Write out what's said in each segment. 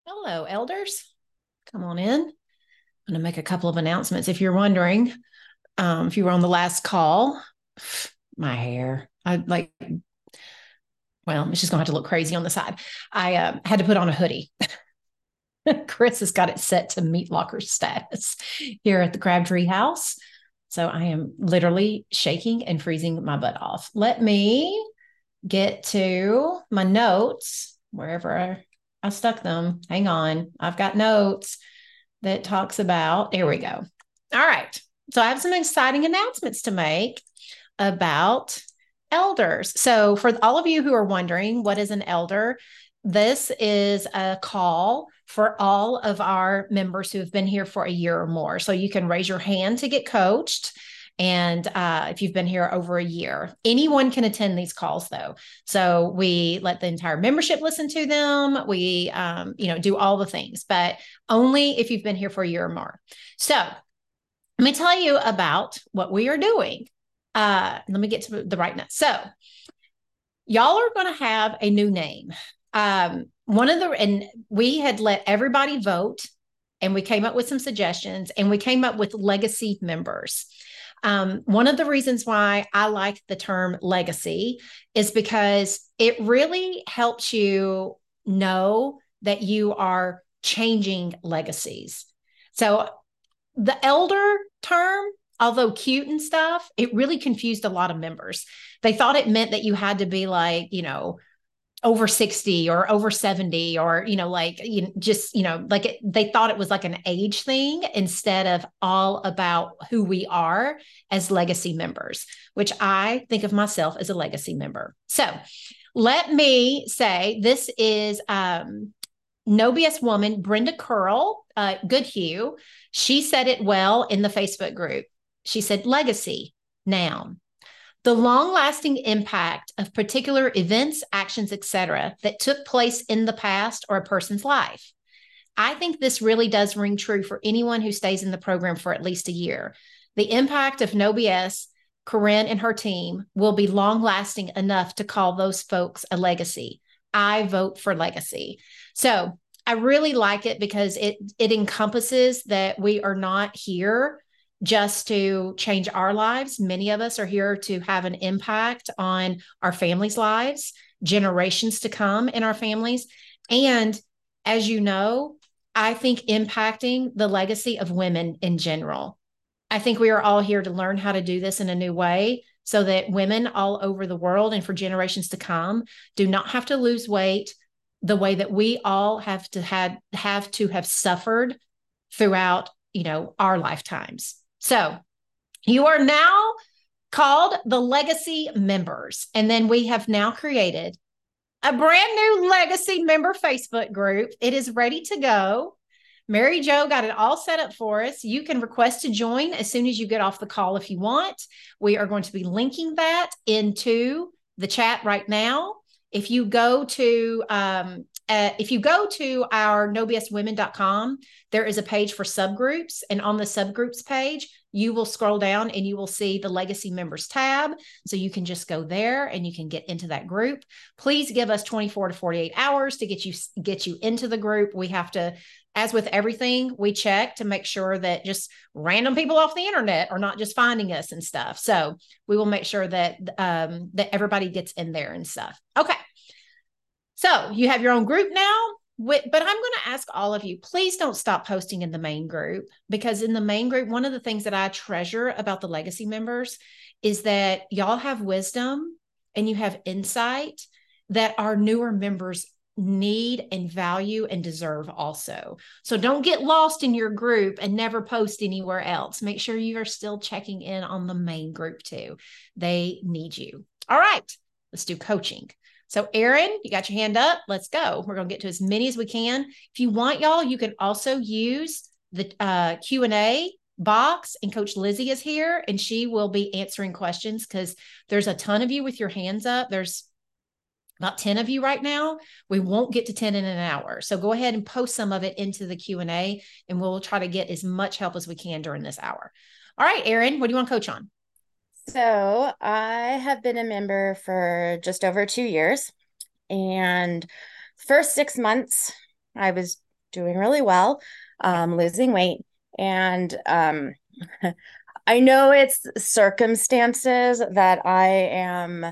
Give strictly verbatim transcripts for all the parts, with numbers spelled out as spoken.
Hello, elders. Come on in. I'm going to make a couple of announcements. If you're wondering, um, if you were on the last call, my hair, I like, well, it's just going to have to look crazy on the side. I uh, had to put on a hoodie. Chris has got it set to meat locker status here at the Crabtree house. So I am literally shaking and freezing my butt off. Let me get to my notes wherever I, I stuck them. Hang on. I've got notes that talks about, there we go. All right. So I have some exciting announcements to make about elders. So for all of you who are wondering, what is an elder? This is a call for all of our members who have been here for a year or more. So you can raise your hand to get coached. And uh, if you've been here over a year, anyone can attend these calls though. So we let the entire membership listen to them. We, um, you know, do all the things, but only if you've been here for a year or more. So let me tell you about what we are doing. Uh, let me get to the right now. So y'all are going to have a new name. Um, one of the, and we had let everybody vote and we came up with some suggestions and we came up with legacy members. Um, one of the reasons why I like the term legacy is because it really helps you know that you are changing legacies. So the elder term, although cute and stuff, it really confused a lot of members. They thought it meant that you had to be like, you know, over sixty or over seventy or, you know, like you know, just, you know, like it, they thought it was like an age thing instead of all about who we are as legacy members, which I think of myself as a legacy member. So let me say this is um, No B S woman, Brenda Curl, uh, Goodhue. She said it well in the Facebook group. She said, legacy, noun. The long-lasting impact of particular events, actions, et cetera, that took place in the past or a person's life. I think this really does ring true for anyone who stays in the program for at least a year. The impact of No B S, Corinne and her team will be long-lasting enough to call those folks a legacy. I vote for legacy. So I really like it because it it encompasses that we are not here just to change our lives. Many of us are here to have an impact on our families' lives, generations to come in our families. And as you know, I think impacting the legacy of women in general. I think we are all here to learn how to do this in a new way so that women all over the world and for generations to come do not have to lose weight the way that we all have to had have to have suffered throughout, you know, our lifetimes. So you are now called the legacy members. And then we have now created a brand new legacy member Facebook group. It is ready to go. Mary Jo got it all set up for us. You can request to join as soon as you get off the call if you want. We are going to be linking that into the chat right now. If you go to um, uh, if you go to our no b s women dot com, there is a page for subgroups, and on the subgroups page, you will scroll down and you will see the legacy members tab. So you can just go there and you can get into that group. Please give us twenty-four to forty-eight hours to get you get you into the group. We have to, as with everything, we check to make sure that just random people off the internet are not just finding us and stuff. So we will make sure that um, that everybody gets in there and stuff. Okay. So you have your own group now, but I'm going to ask all of you, please don't stop posting in the main group, because in the main group, one of the things that I treasure about the legacy members is that y'all have wisdom and you have insight that our newer members need and value and deserve also. So don't get lost in your group and never post anywhere else. Make sure you are still checking in on the main group too. They need you. All right, let's do coaching. So Erin, you got your hand up. Let's go. We're going to get to as many as we can. If you want, y'all, you can also use the uh, Q and A box, and Coach Lizzie is here and she will be answering questions because there's a ton of you with your hands up. There's about ten of you right now. We won't get to ten in an hour. So go ahead and post some of it into the Q and A and we'll try to get as much help as we can during this hour. All right, Erin, what do you want to coach on? So I have been a member for just over two years. And first six months, I was doing really well, um, losing weight. And um, I know it's circumstances that I am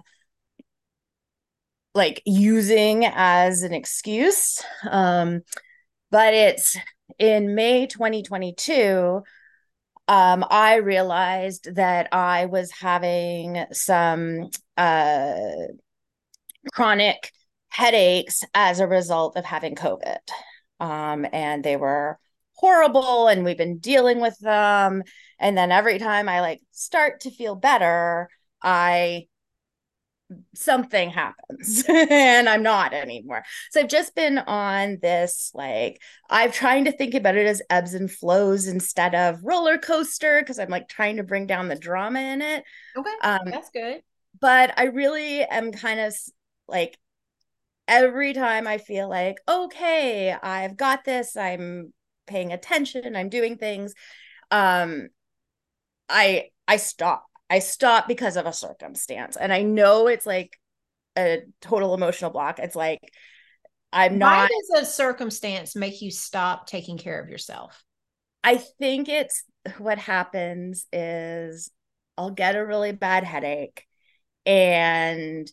like using as an excuse. Um, but it's in May twenty twenty-two, um, I realized that I was having some uh, chronic headaches as a result of having COVID. Um, and they were horrible, and we've been dealing with them. And then every time I like start to feel better, I something happens and I'm not anymore. So I've just been on this, like, I'm trying to think about it as ebbs and flows instead of roller coaster, because I'm like trying to bring down the drama in it. Okay, Um, that's good. but I really am kind of like, every time I feel like, okay, I've got this, I'm paying attention, I'm doing things, um, I I stop. I stop because of a circumstance. And I know it's like a total emotional block. It's like I'm Why not, does a circumstance make you stop taking care of yourself? I think it's what happens is I'll get a really bad headache, and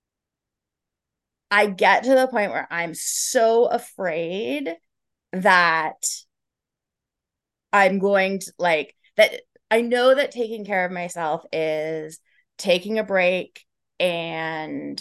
I get to the point where I'm so afraid that I'm going to like that. I know that taking care of myself is taking a break and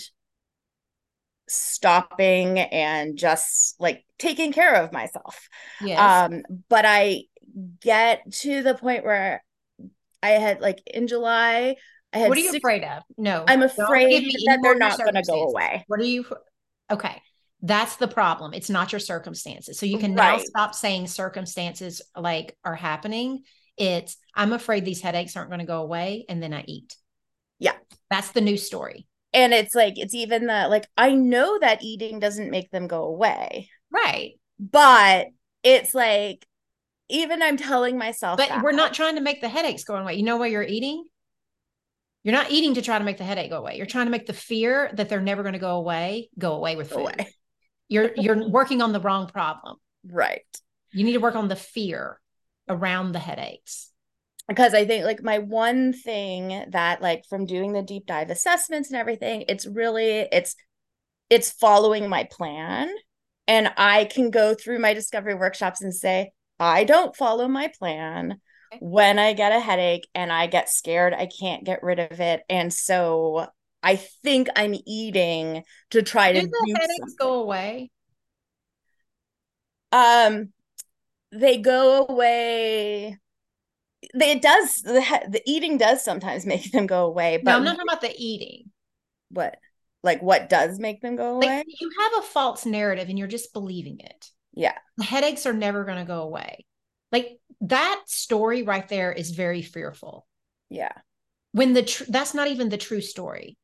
stopping and just like taking care of myself. Yes. Um, but I get to the point where I had like in July, I had What are you six. afraid of? No, I'm don't give afraid me any that more they're of your not going to go circumstances. away. What are you? Okay. That's the problem. It's not your circumstances. So you can now Right. stop saying circumstances like are happening. It's, I'm afraid these headaches aren't going to go away. And then I eat. Yeah. That's the new story. And it's like, it's even the like, I know that eating doesn't make them go away, Right. but it's like, even I'm telling myself But that. we're not trying to make the headaches go away. You know why you're eating? You're not eating to try to make the headache go away. You're trying to make the fear that they're never going to go away go away with Go food. away. You're you're working on the wrong problem. Right. You need to work on the fear around the headaches. Because I think like my one thing that like from doing the deep dive assessments and everything, it's really it's it's following my plan. And I can go through my discovery workshops and say, I don't follow my plan. Okay. When I get a headache and I get scared, I can't get rid of it. And so I think I'm eating to try Do to the do headaches something. go away? Um, they go away. They, it does the, the eating does sometimes make them go away, No, but I'm not talking about the eating. what like what does make them go Like away? you have a false narrative and you're just believing it. Yeah. The headaches are never going to go away. Like that story right there is very fearful. Yeah. When the tr- that's not even the true story.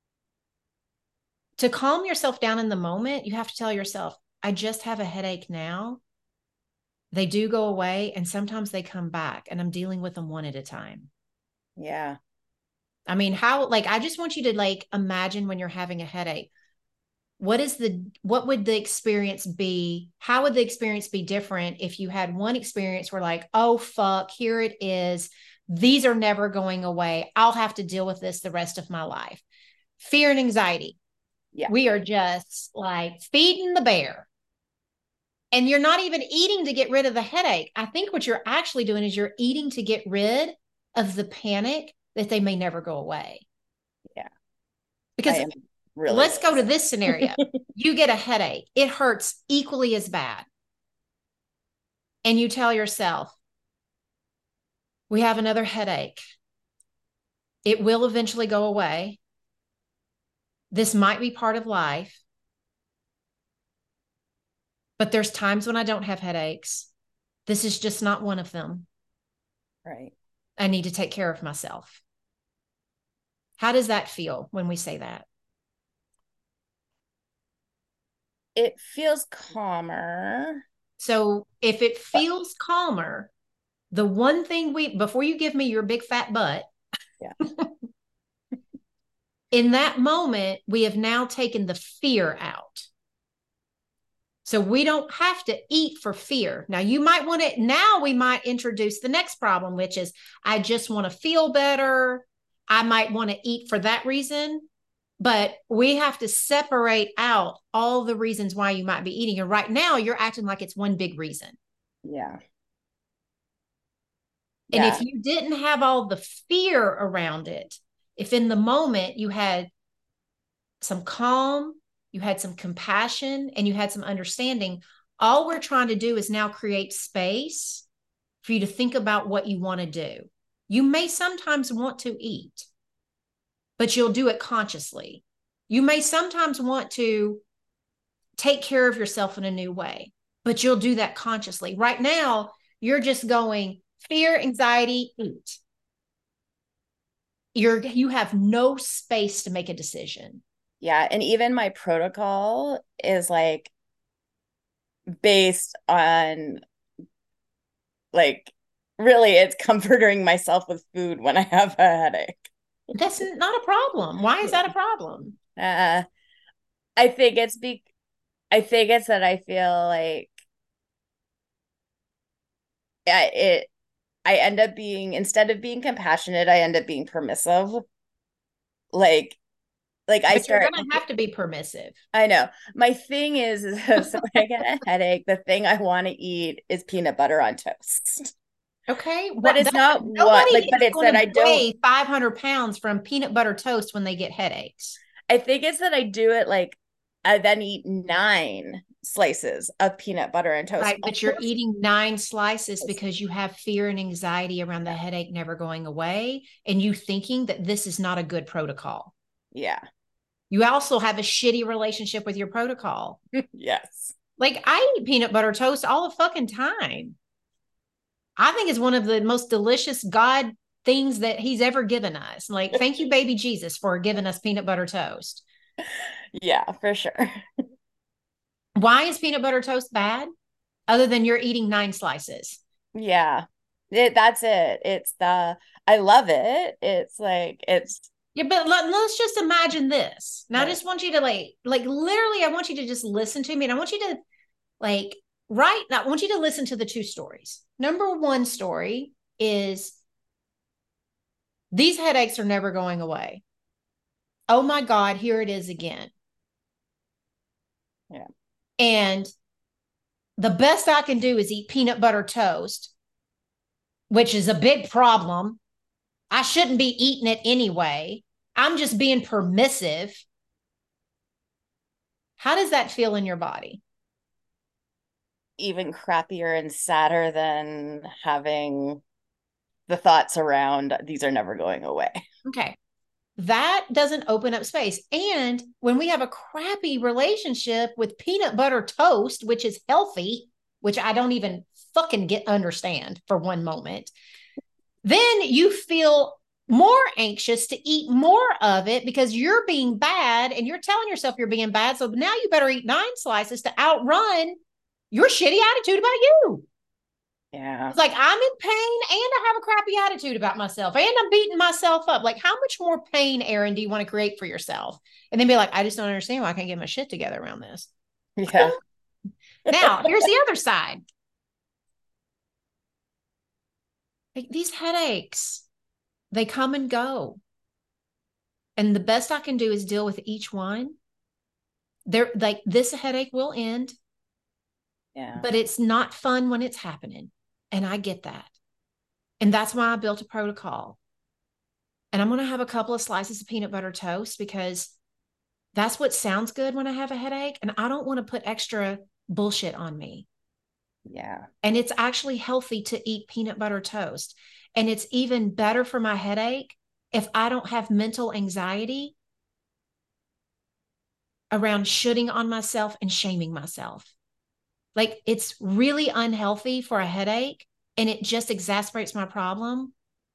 To calm yourself down in the moment, you have to tell yourself, I just have a headache now. They do go away and sometimes they come back and I'm dealing with them one at a time. Yeah. I mean, how, like, I just want you to like imagine when you're having a headache. What is the, what would the experience be? How would the experience be different if you had one experience where, like, oh, fuck, here it is. These are never going away. I'll have to deal with this the rest of my life. Fear and anxiety. Yeah. We are just like feeding the bear. And you're not even eating to get rid of the headache. I think what you're actually doing is you're eating to get rid of the panic that they may never go away. Yeah. I Because am really let's go to this scenario. You get a headache, it hurts equally as bad. And you tell yourself, we have another headache. It will eventually go away. This might be part of life. But there's times when I don't have headaches. This is just not one of them. right. I need to take care of myself. How does that feel when we say that? It feels calmer. So if it But feels calmer, the one thing we, before you give me your big fat butt, yeah. in that moment, we have now taken the fear out. So we don't have to eat for fear. Now you might want to, now we might introduce the next problem, which is I just want to feel better. I might want to eat for that reason, but we have to separate out all the reasons why you might be eating. And right now you're acting like it's one big reason. Yeah. And Yeah. if you didn't have all the fear around it, if in the moment you had some calm, you had some compassion, and you had some understanding, all we're trying to do is now create space for you to think about what you want to do. You may sometimes want to eat, but you'll do it consciously. You may sometimes want to take care of yourself in a new way, but you'll do that consciously. Right now, you're just going fear, anxiety, eat. You're you have no space to make a decision. Yeah. And even my protocol is like based on like really it's comforting myself with food when I have a headache. That's not a problem. Why is that a problem? Uh, I think it's be I think it's that I feel like yeah, it I end up being instead of being compassionate, I end up being permissive. Like like I But you're start going to have to be permissive. I know. My thing is, is so when I get a headache, the thing I want to eat is peanut butter on toast. Okay. But What it's that, not what nobody like but is it's going that to I don't weigh five hundred pounds from peanut butter toast when they get headaches. I think it's that I do it like I then eat nine slices of peanut butter and toast. Right. But you're eating nine slices because you have fear and anxiety around the headache never going away. And you thinking that this is not a good protocol. Yeah. You also have a shitty relationship with your protocol. Yes. Like I eat peanut butter toast all the fucking time. I think it's one of the most delicious God things that he's ever given us. Like, thank you, baby Jesus, for giving us peanut butter toast. Yeah, for sure. Why is peanut butter toast bad? Other than you're eating nine slices. Yeah. It, that's it. It's the I love it. It's like it's Yeah, but let, us just imagine this. Now, I right. just want you to like, like literally, I want you to just listen to me, and I want you to like right now. I want you to listen to the two stories. Number one story is these headaches are never going away. Oh my God, here it is again. Yeah. And the best I can do is eat peanut butter toast, which is a big problem. I shouldn't be eating it anyway. I'm just being permissive. How does that feel in your body? Even crappier and sadder than having the thoughts around these are never going away. Okay. That doesn't open up space. And when we have a crappy relationship with peanut butter toast, which is healthy, which I don't even fucking get understand for one moment, then you feel more anxious to eat more of it because you're being bad and you're telling yourself you're being bad. So now you better eat nine slices to outrun your shitty attitude about you. Yeah. It's like I'm in pain and I have a crappy attitude about myself and I'm beating myself up. Like, how much more pain, Erin, do you want to create for yourself? And then be like, I just don't understand why I can't get my shit together around this. Yeah. Now, here's the other side. Like, these headaches, they come and go. And the best I can do is deal with each one. They're like, this headache will end. Yeah. But it's not fun when it's happening. And I get that. And that's why I built a protocol. And I'm going to have a couple of slices of peanut butter toast because that's what sounds good when I have a headache. And I don't want to put extra bullshit on me. Yeah. And it's actually healthy to eat peanut butter toast. And it's even better for my headache if I don't have mental anxiety around shooting on myself and shaming myself. Like, it's really unhealthy for a headache and it just exacerbates my problem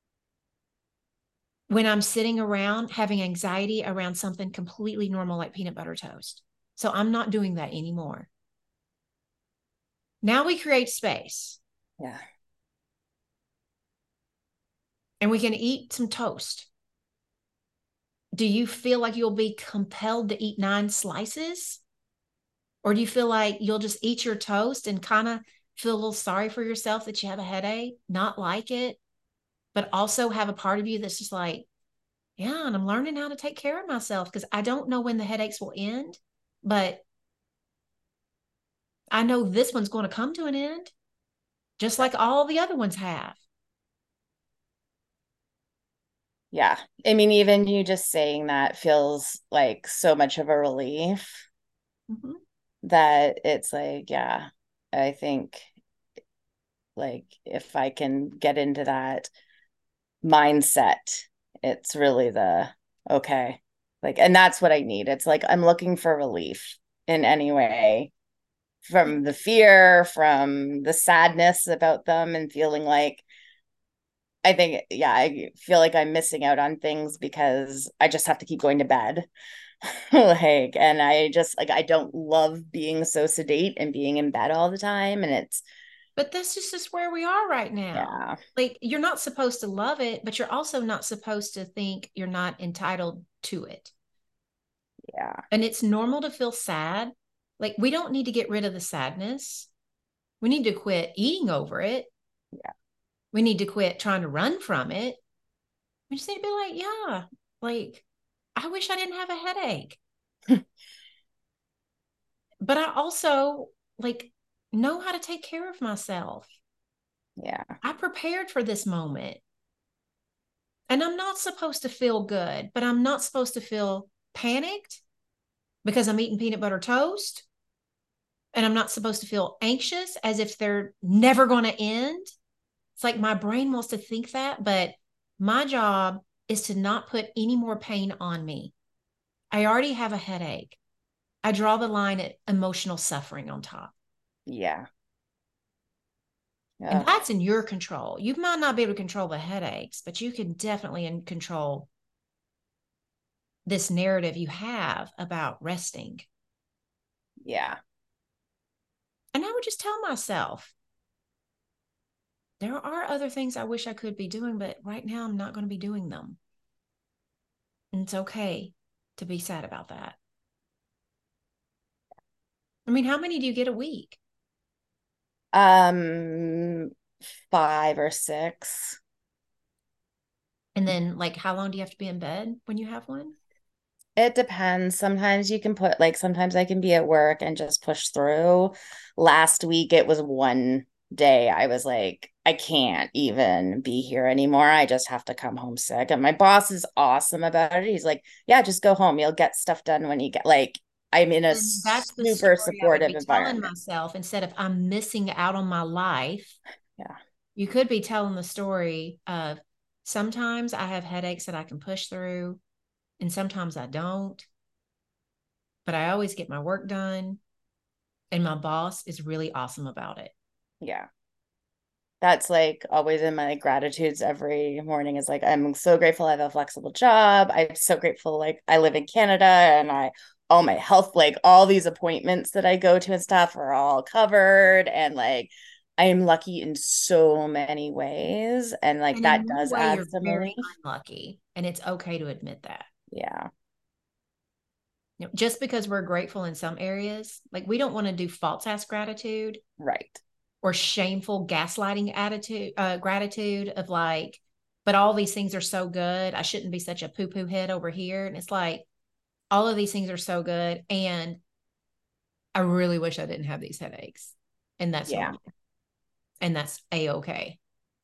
when I'm sitting around having anxiety around something completely normal like peanut butter toast. So I'm not doing that anymore. Now we create space. Yeah. And we can eat some toast. Do you feel like you'll be compelled to eat nine slices? Or do you feel like you'll just eat your toast and kind of feel a little sorry for yourself that you have a headache, not like it, but also have a part of you that's just like, yeah, and I'm learning how to take care of myself because I don't know when the headaches will end, but I know this one's going to come to an end, just like all the other ones have. Yeah. I mean, even you just saying that feels like so much of a relief mm-hmm. that it's like, yeah, I think like if I can get into that mindset, it's really the okay. Like, and that's what I need. It's like I'm looking for relief in any way from the fear, from the sadness about them, and feeling like I think, yeah, I feel like I'm missing out on things because I just have to keep going to bed. Like, and I just like, I don't love being so sedate and being in bed all the time. And it's, but this is just where we are right now. Yeah. Like, you're not supposed to love it, but you're also not supposed to think you're not entitled to it. Yeah. And it's normal to feel sad. Like, we don't need to get rid of the sadness. We need to quit eating over it. Yeah. We need to quit trying to run from it. We just need to be like, yeah, like, I wish I didn't have a headache. But I also like know how to take care of myself. Yeah. I prepared for this moment. And I'm not supposed to feel good, but I'm not supposed to feel panicked because I'm eating peanut butter toast. And I'm not supposed to feel anxious as if they're never going to end. It's like my brain wants to think that, but my job is to not put any more pain on me. I already have a headache. I draw the line at emotional suffering on top. Yeah. And that's in your control. You might not be able to control the headaches, but you can definitely in control this narrative you have about resting. Yeah. And I would just tell myself, there are other things I wish I could be doing, but right now I'm not going to be doing them. And it's okay to be sad about that. I mean, how many do you get a week? Um, five or six. And then, like, how long do you have to be in bed when you have one? It depends. Sometimes you can put, like, sometimes I can be at work and just push through. Last week, it was one day I was like, I can't even be here anymore. I just have to come home sick. And my boss is awesome about it. He's like, yeah, just go home. You'll get stuff done when you get, like, I'm in a And that's the super story I would supportive be telling environment. myself instead of I'm missing out on my life. Yeah. You could be telling the story of sometimes I have headaches that I can push through, and sometimes I don't. But I always get my work done, and my boss is really awesome about it. Yeah. That's like always in my gratitudes every morning is like, I'm so grateful I have a flexible job. I'm so grateful, like, I live in Canada and I, all my health, like, all these appointments that I go to and stuff are all covered. And like, I am lucky in so many ways. And like, And that in one does way, add you're some very relief. unlucky, and it's okay to admit that. Yeah. You know, just because we're grateful in some areas, like, we don't want to do false ass gratitude. Right. Or shameful gaslighting attitude, uh, gratitude of like, but all these things are so good. I shouldn't be such a poo poo head over here. And it's like, all of these things are so good. And I really wish I didn't have these headaches. And that's Yeah. normal. And that's a okay.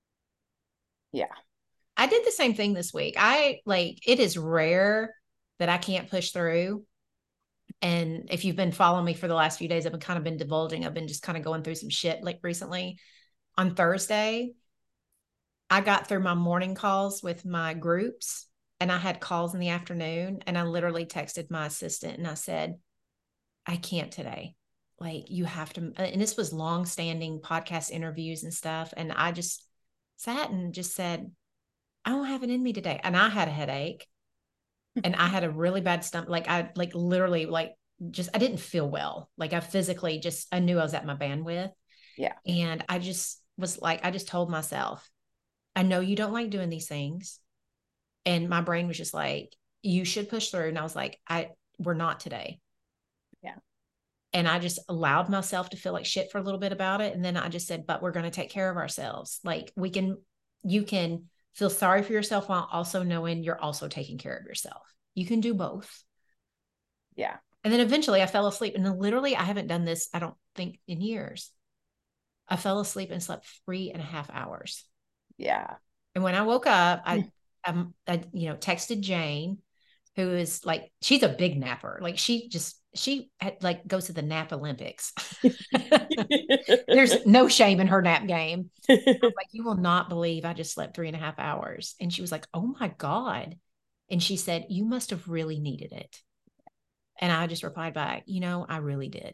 Yeah. I did the same thing this week. I like, it is rare that I can't push through. And if you've been following me for the last few days, I've been kind of been divulging. I've been just kind of going through some shit like recently. On Thursday, I got through my morning calls with my groups, and I had calls in the afternoon, and I literally texted my assistant and I said, I can't today. Like, you have to, and this was long standing podcast interviews and stuff. And I just sat and just said, I don't have it in me today. And I had a headache and I had a really bad stomach. Like, I like literally like just, I didn't feel well. Like, I physically just, I knew I was at my bandwidth. Yeah. And I just was like, I just told myself, I know you don't like doing these things. And my brain was just like, you should push through. And I was like, I, we're not today. Yeah. And I just allowed myself to feel like shit for a little bit about it. And then I just said, but we're going to take care of ourselves. Like we can, you can feel sorry for yourself while also knowing you're also taking care of yourself. You can do both. Yeah. And then eventually I fell asleep. And then literally, I haven't done this, I don't think, in years. I fell asleep and slept three and a half hours. Yeah. And when I woke up, I, um, I, you know, texted Jane, who is like, she's a big napper. Like she just, she had, like goes to the nap Olympics. There's no shame in her nap game. I was like, you will not believe I just slept three and a half hours. And she was like, oh my God. And she said, you must have really needed it. And I just replied back, you know, I really did.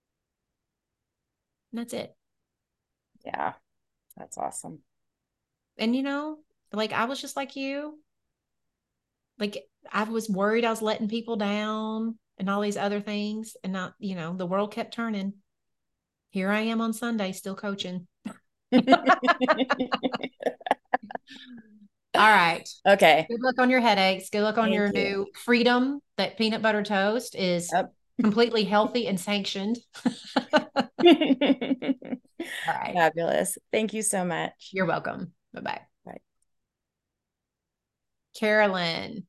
And that's it. Yeah. That's awesome. And, you know, like I was just like you. Like I was worried I was letting people down and all these other things. And not, you know, the world kept turning. Here I am on Sunday, still coaching. All right. Okay. Good luck on your headaches. Good luck on Thank your you. new freedom. That peanut butter toast is Yep. completely healthy and sanctioned. All right. Fabulous. Thank you so much. You're welcome. Bye-bye. Bye. Carolyn.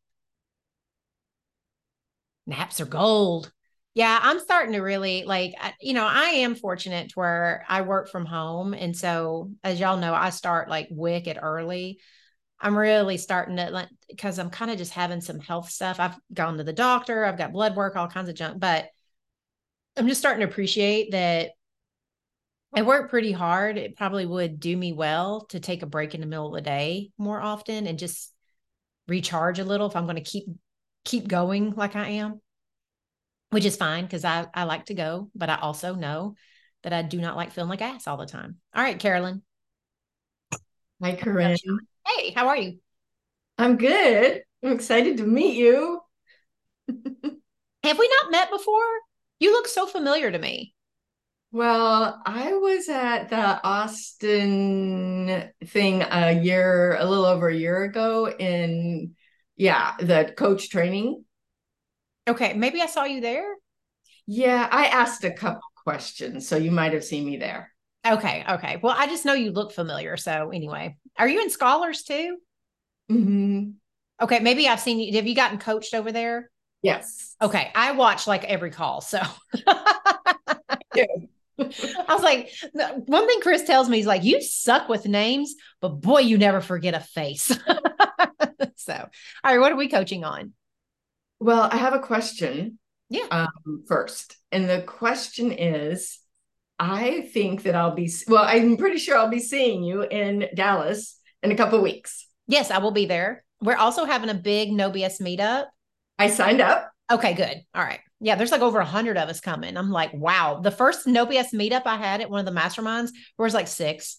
Naps are gold. Yeah, I'm starting to really like, you know, I am fortunate to where I work from home. And so, as y'all know, I start like wicked early. I'm really starting to, because I'm kind of just having some health stuff. I've gone to the doctor, I've got blood work, all kinds of junk, but I'm just starting to appreciate that I work pretty hard. It probably would do me well to take a break in the middle of the day more often and just recharge a little if I'm going to keep keep going like I am, which is fine because I, I like to go, but I also know that I do not like feeling like ass all the time. All right, Carolyn. Hi, Corinne. Hey, how are you? I'm good. I'm excited to meet you. Have we not met before? You look so familiar to me. Well, I was at the Austin thing a year, a little over a year ago in, yeah, the coach training. Okay, maybe I saw you there. Yeah, I asked a couple questions, so you might have seen me there. Okay, okay. Well, I just know you look familiar. So anyway, are you in Scholars too? Mm-hmm. Okay, maybe I've seen you. Have you gotten coached over there? Yes. Okay, I watch like every call. So Yeah. I was like, one thing Chris tells me is like, you suck with names, but boy, you never forget a face. So, all right, what are we coaching on? Well, I have a question. Yeah. Um, first, and the question is, I think that I'll be, well, I'm pretty sure I'll be seeing you in Dallas in a couple of weeks. Yes, I will be there. We're also having a big No B S meetup. I signed up. Okay, good. All right. Yeah, there's like over a hundred of us coming. I'm like, wow. The first No B S meetup I had at one of the masterminds, there was like six.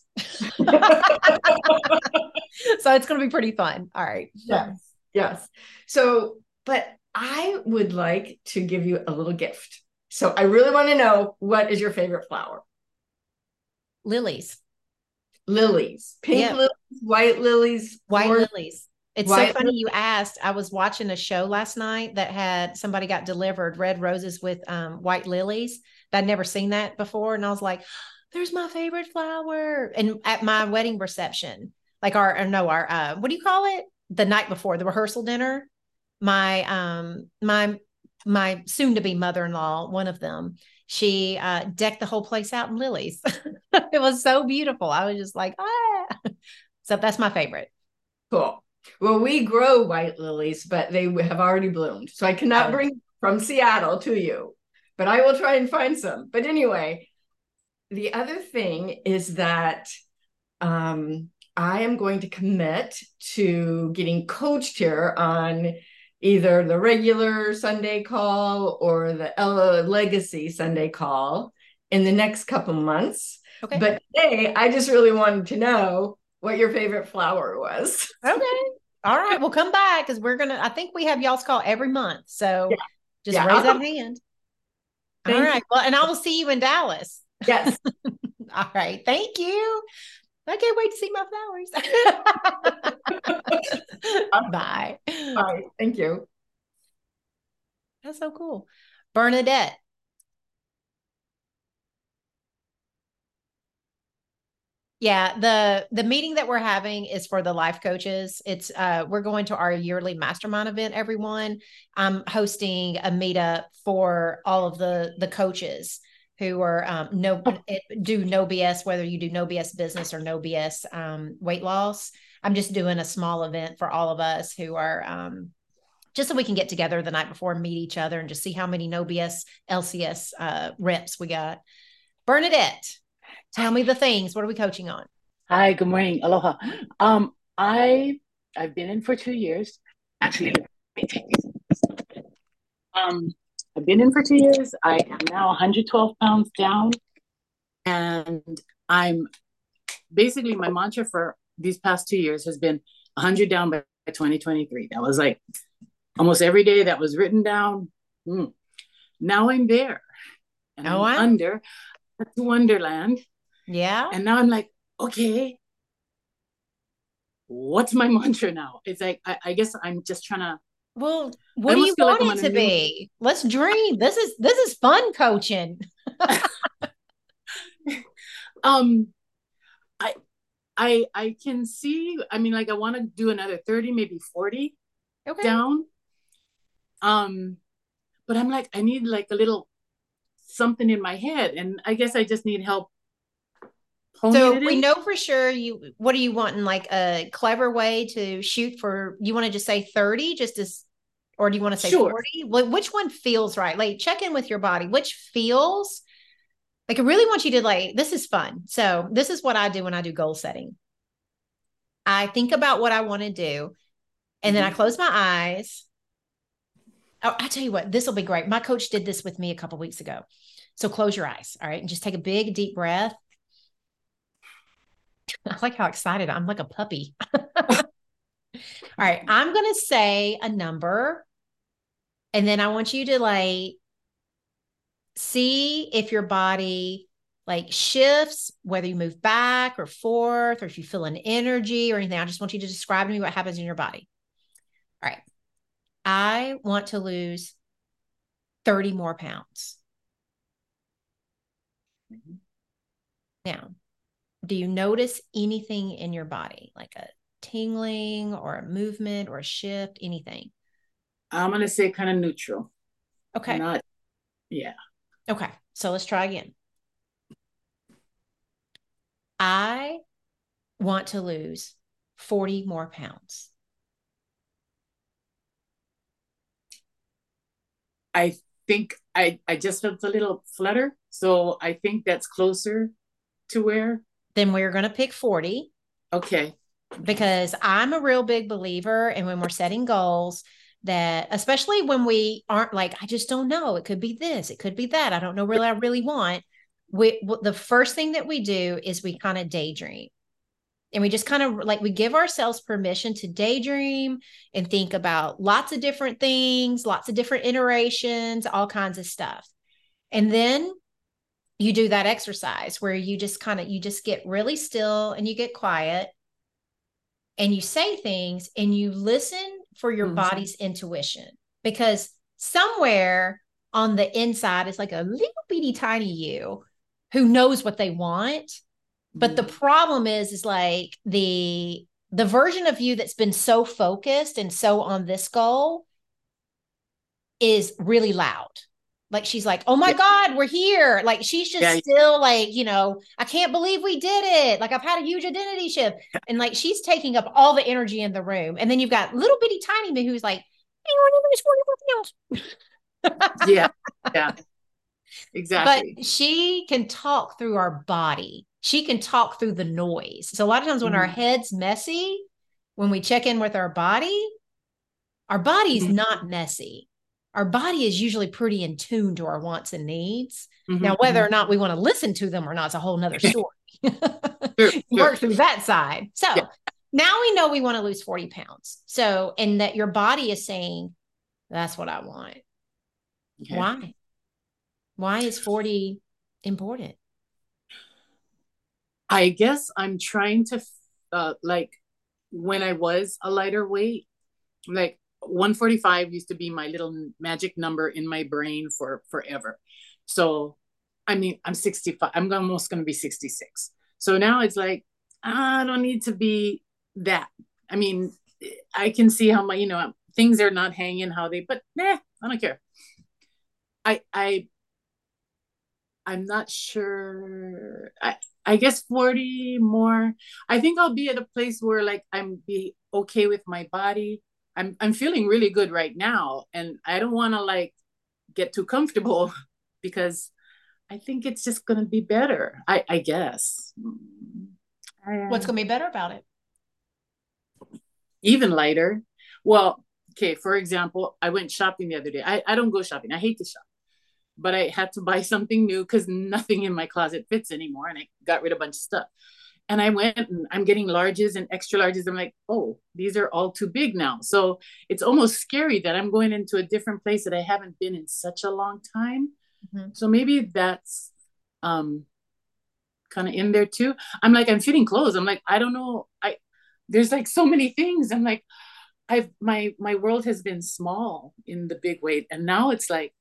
So it's going to be pretty fun. All right. Yes. Yes. So, but I would like to give you a little gift. So I really want to know, what is your favorite flower? Lilies. Lilies. Pink Yeah. lilies, white lilies, white orange, lilies. It's white so funny lilies. you asked. I was watching a show last night that had somebody got delivered red roses with um, white lilies. I'd never seen that before. And I was like, there's my favorite flower. And at my wedding reception, like our, or no, our, uh, what do you call it? The night before the rehearsal dinner, my, um, my, my soon to be mother-in-law, one of them, she uh, decked the whole place out in lilies. It was so beautiful. I was just like, ah. So that's my favorite. Cool. Well, we grow white lilies, but they have already bloomed. So I cannot Oh. bring from Seattle to you, but I will try and find some. But anyway, the other thing is that um, I am going to commit to getting coached here on either the regular Sunday call or the Ella Legacy Sunday call in the next couple months. Okay. But today, I just really wanted to know what your favorite flower was. Okay. All right. Well, come back because we're going to, I think we have y'all's call every month. So Yeah. just Yeah, raise I'll that go. hand. Thank All right. you. Well, and I will see you in Dallas. Yes. All right. Thank you. I can't wait to see my flowers. Bye. Bye. Thank you. That's so cool. Bernadette. Yeah, the the meeting that we're having is for the life coaches. It's uh we're going to our yearly mastermind event, everyone. I'm hosting a meetup for all of the the coaches who are um no do no B S, whether you do no B S business or no B S um weight loss. I'm just doing a small event for all of us who are um just so we can get together the night before and meet each other and just see how many no B S L C S uh reps we got. Bernadette, tell me the things. What are we coaching on? Hi, good morning. Aloha. Um, I I've been in for two years. Actually, let me take these. Um, I've been in for two years. I am now one hundred twelve pounds down, and I'm basically my mantra for these past two years has been one hundred down by twenty twenty-three. That was like almost every day that was written down. Mm. Now I'm there, and Oh, I'm wow. under Wonderland. Yeah. And now I'm like, okay, what's my mantra now? It's like, I, I guess I'm just trying to. Well, what do you like want it to new... be? Let's dream. This is this is fun coaching. um, I I I can see. I mean, like I want to do another thirty, maybe forty okay. down. Um, but I'm like, I need like a little something in my head, and I guess I just need help. So we know for sure you, what are you wanting? Like a clever way to shoot for, you want to just say thirty just as, or do you want to say sure. forty? Well, which one feels right? Like check in with your body, which feels like, I really want you to like, this is fun. So this is what I do when I do goal setting. I think about what I want to do. And mm-hmm. then I close my eyes. Oh, I tell you what, this will be great. My coach did this with me a couple of weeks ago. So close your eyes. All right. And just take a big, deep breath. I like how excited I'm, like a puppy. All right. I'm going to say a number. And then I want you to like see if your body like shifts, whether you move back or forth, or if you feel an energy or anything. I just want you to describe to me what happens in your body. All right. I want to lose thirty more pounds. Mm-hmm. Now, do you notice anything in your body, like a tingling or a movement or a shift, anything? I'm going to say kind of neutral. Okay. Not, yeah. Okay. So let's try again. I want to lose forty more pounds. I think I, I just felt a little flutter. So I think that's closer to where. Then we're going to pick forty. Okay. Because I'm a real big believer. And when we're setting goals, that especially when we aren't like, I just don't know, it could be this, it could be that, I don't know really, I really want. We, the first thing that we do is we kind of daydream. And we just kind of like, we give ourselves permission to daydream and think about lots of different things, lots of different iterations, all kinds of stuff. And then you do that exercise where you just kind of, you just get really still and you get quiet and you say things and you listen for your mm-hmm. body's intuition, because somewhere on the inside is like a little bitty tiny you who knows what they want. But the problem is, is like the, the version of you that's been so focused and so on this goal is really loud. Like, she's like, oh my yeah. God, we're here. Like, she's just yeah. still like, you know, I can't believe we did it. Like, I've had a huge identity shift. And like, she's taking up all the energy in the room. And then you've got little bitty tiny me who's like, I want to lose forty pounds. Yeah. Yeah. Exactly. But she can talk through our body. She can talk through the noise. So a lot of times when mm-hmm. our head's messy, when we check in with our body, our body's mm-hmm. not messy. Our body is usually pretty in tune to our wants and needs. Mm-hmm. Now, whether or not we want to listen to them or not is a whole nother story. sure, sure. Work through that side. So yeah. now we know we want to lose forty pounds. So, and that your body is saying, that's what I want. Okay. Why? Why is forty important? I guess I'm trying to, uh, like, when I was a lighter weight, like one forty-five used to be my little magic number in my brain for forever. So, I mean, I'm sixty-five. I'm almost going to be sixty-six. So now it's like, I don't need to be that. I mean, I can see how my, you know, things are not hanging how they, but nah, I don't care. I, I, I'm not sure. I, I guess forty more. I think I'll be at a place where like I'm be okay with my body. I'm, I'm feeling really good right now. And I don't want to like get too comfortable because I think it's just going to be better. I, I guess. What's going to be better about it? Even lighter. Well, okay, for example, I went shopping the other day. I, I don't go shopping. I hate to shop, but I had to buy something new because nothing in my closet fits anymore. And I got rid of a bunch of stuff. And I went and I'm getting larges and extra larges. I'm like, oh, these are all too big now. So it's almost scary that I'm going into a different place that I haven't been in such a long time. Mm-hmm. So maybe that's um, kind of in there too. I'm like, I'm fitting clothes. I'm like, I don't know. I there's like so many things. I'm like, I've my my world has been small in the big way, and now it's like,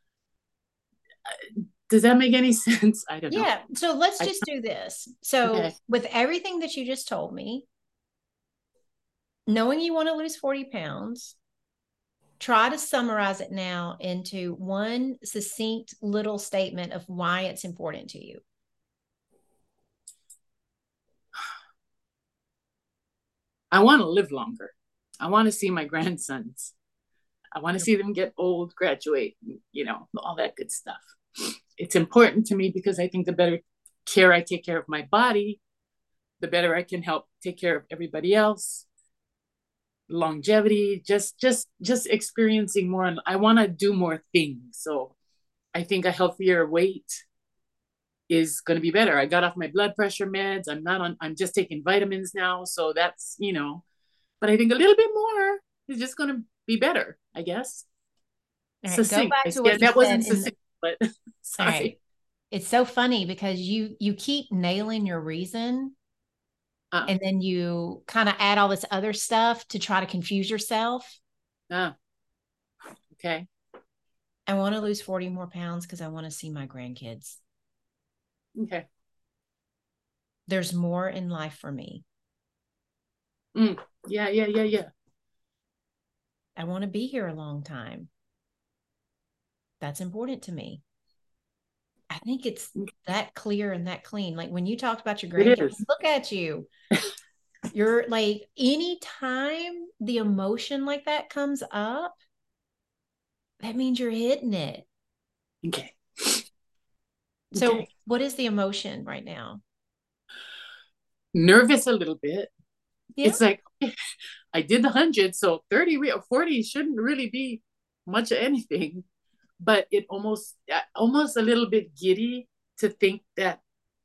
does that make any sense? I don't know. Yeah. So let's just do this. So okay. With everything that you just told me, knowing you want to lose forty pounds, try to summarize it now into one succinct little statement of why it's important to you. I want to live longer. I want to see my grandsons. I want to see them get old, graduate, you know, all that good stuff. It's important to me because I think the better care I take care of my body, the better I can help take care of everybody else. Longevity, just, just, just experiencing more. And I want to do more things. So I think a healthier weight is going to be better. I got off my blood pressure meds. I'm not on, I'm just taking vitamins now. So that's, you know, but I think a little bit more is just going to be better, I guess. Right, succinct. Go back to what yeah, that wasn't succinct, the... but sorry. Right. It's so funny because you, you keep nailing your reason uh, and then you kind of add all this other stuff to try to confuse yourself. Oh, okay. I want to lose forty more pounds because I want to see my grandkids. Okay. There's more in life for me. Mm, yeah, yeah, yeah, yeah. I want to be here a long time. That's important to me. I think it's that clear and that clean. Like when you talked about your grandkids, look at you. You're like, anytime the emotion like that comes up, that means you're hitting it. Okay. So okay. What is the emotion right now? Nervous a little bit. Yeah. It's like, I did the hundred, so thirty or forty shouldn't really be much of anything. But it almost, almost a little bit giddy to think that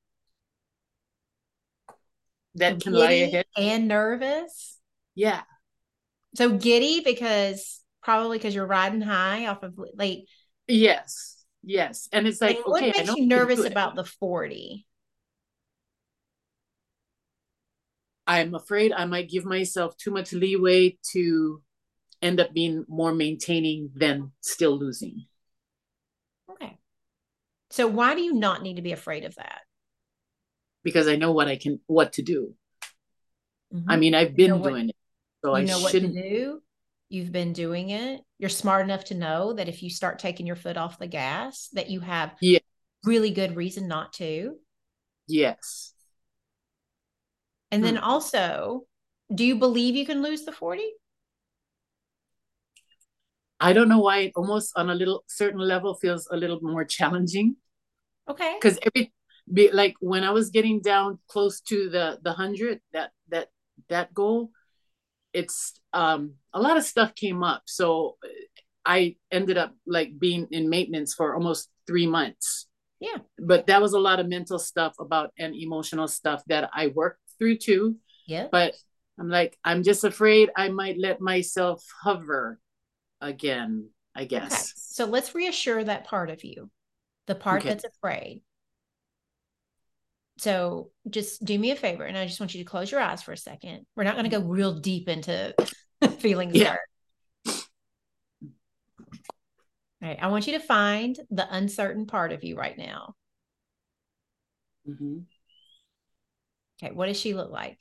that can lie ahead. And nervous. Yeah. So giddy because probably because you're riding high off of like. Yes. Yes. And it's like, and what okay, makes you nervous about the forty? I'm afraid I might give myself too much leeway to end up being more maintaining than still losing. Okay. So why do you not need to be afraid of that? Because I know what I can, what to do. Mm-hmm. I mean, I've been you know what, doing it. So you I know shouldn't. What to do. You've been doing it. You're smart enough to know that if you start taking your foot off the gas, that you have yeah. really good reason not to. Yes. And then hmm. also, do you believe you can lose the forty? I don't know why it almost on a little certain level feels a little more challenging. Okay. Because every be like when I was getting down close to the the hundred, that that that goal, it's um a lot of stuff came up. So I ended up like being in maintenance for almost three months. Yeah. But that was a lot of mental stuff about and emotional stuff that I worked through too. Yeah. But I'm like, I'm just afraid I might let myself hover again, I guess. Okay. So let's reassure that part of you, the part okay. that's afraid. So just do me a favor, and I just want you to close your eyes for a second. We're not going to go real deep into feelings yeah. there. All right. I want you to find the uncertain part of you right now. Mm-hmm. Okay, what does she look like?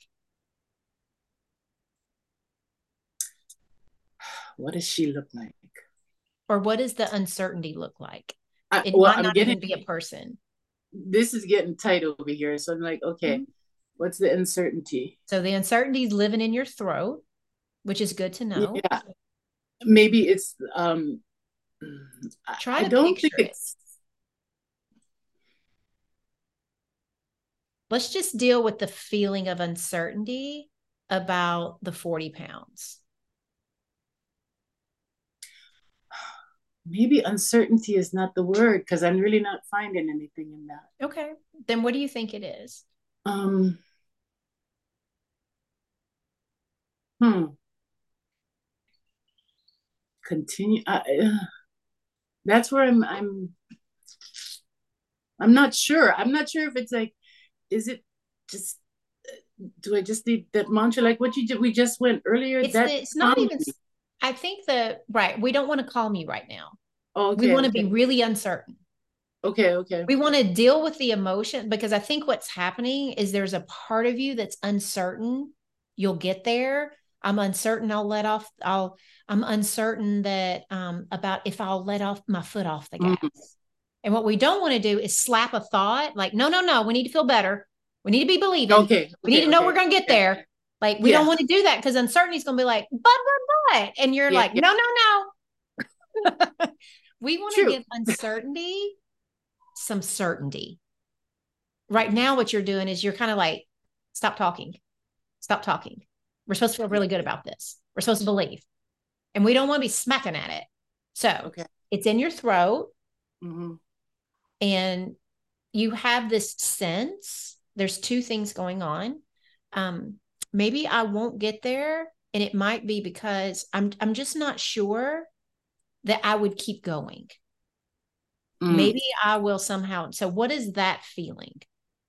What does she look like? Or what does the uncertainty look like? I, It well, might I'm not getting even be a person. this is getting tight over here. So I'm like, okay, mm-hmm. What's the uncertainty? So the uncertainty is living in your throat, which is good to know. Yeah, maybe it's um Try I to don't think picture it. it's Let's just deal with the feeling of uncertainty about the forty pounds. maybe uncertainty is not the word because I'm really not finding anything in that. Okay. Then what do you think it is? Um hmm continue I, uh, that's where I'm I'm I'm not sure. I'm not sure if it's like, is it just do I just need that mantra like what you did we just went earlier It's that the, it's not calmed even, me. I think the, right, we don't want to calm you right now. Oh, We okay, want to okay. be really uncertain. Okay, okay. We want to deal with the emotion because I think what's happening is there's a part of you that's uncertain. You'll get there. I'm uncertain I'll let off, I'll, I'm uncertain that um, about if I'll let off my foot off the gas. Mm. And what we don't want to do is slap a thought like, no, no, no, we need to feel better. We need to be believing. Okay, okay, we need to know okay, we're going to get okay. there. Like, we Yeah. don't want to do that because uncertainty is going to be like, but, but, but. And you're Yeah, like, yeah. no, no, no. We want to True. give uncertainty some certainty. Right now, what you're doing is you're kind of like, stop talking. Stop talking. We're supposed to feel really good about this. We're supposed to believe. And we don't want to be smacking at it. So Okay. it's in your throat. Mm-hmm. And you have this sense, there's two things going on. Um, maybe I won't get there. And it might be because I'm I'm just not sure that I would keep going. Mm. Maybe I will somehow. So what is that feeling?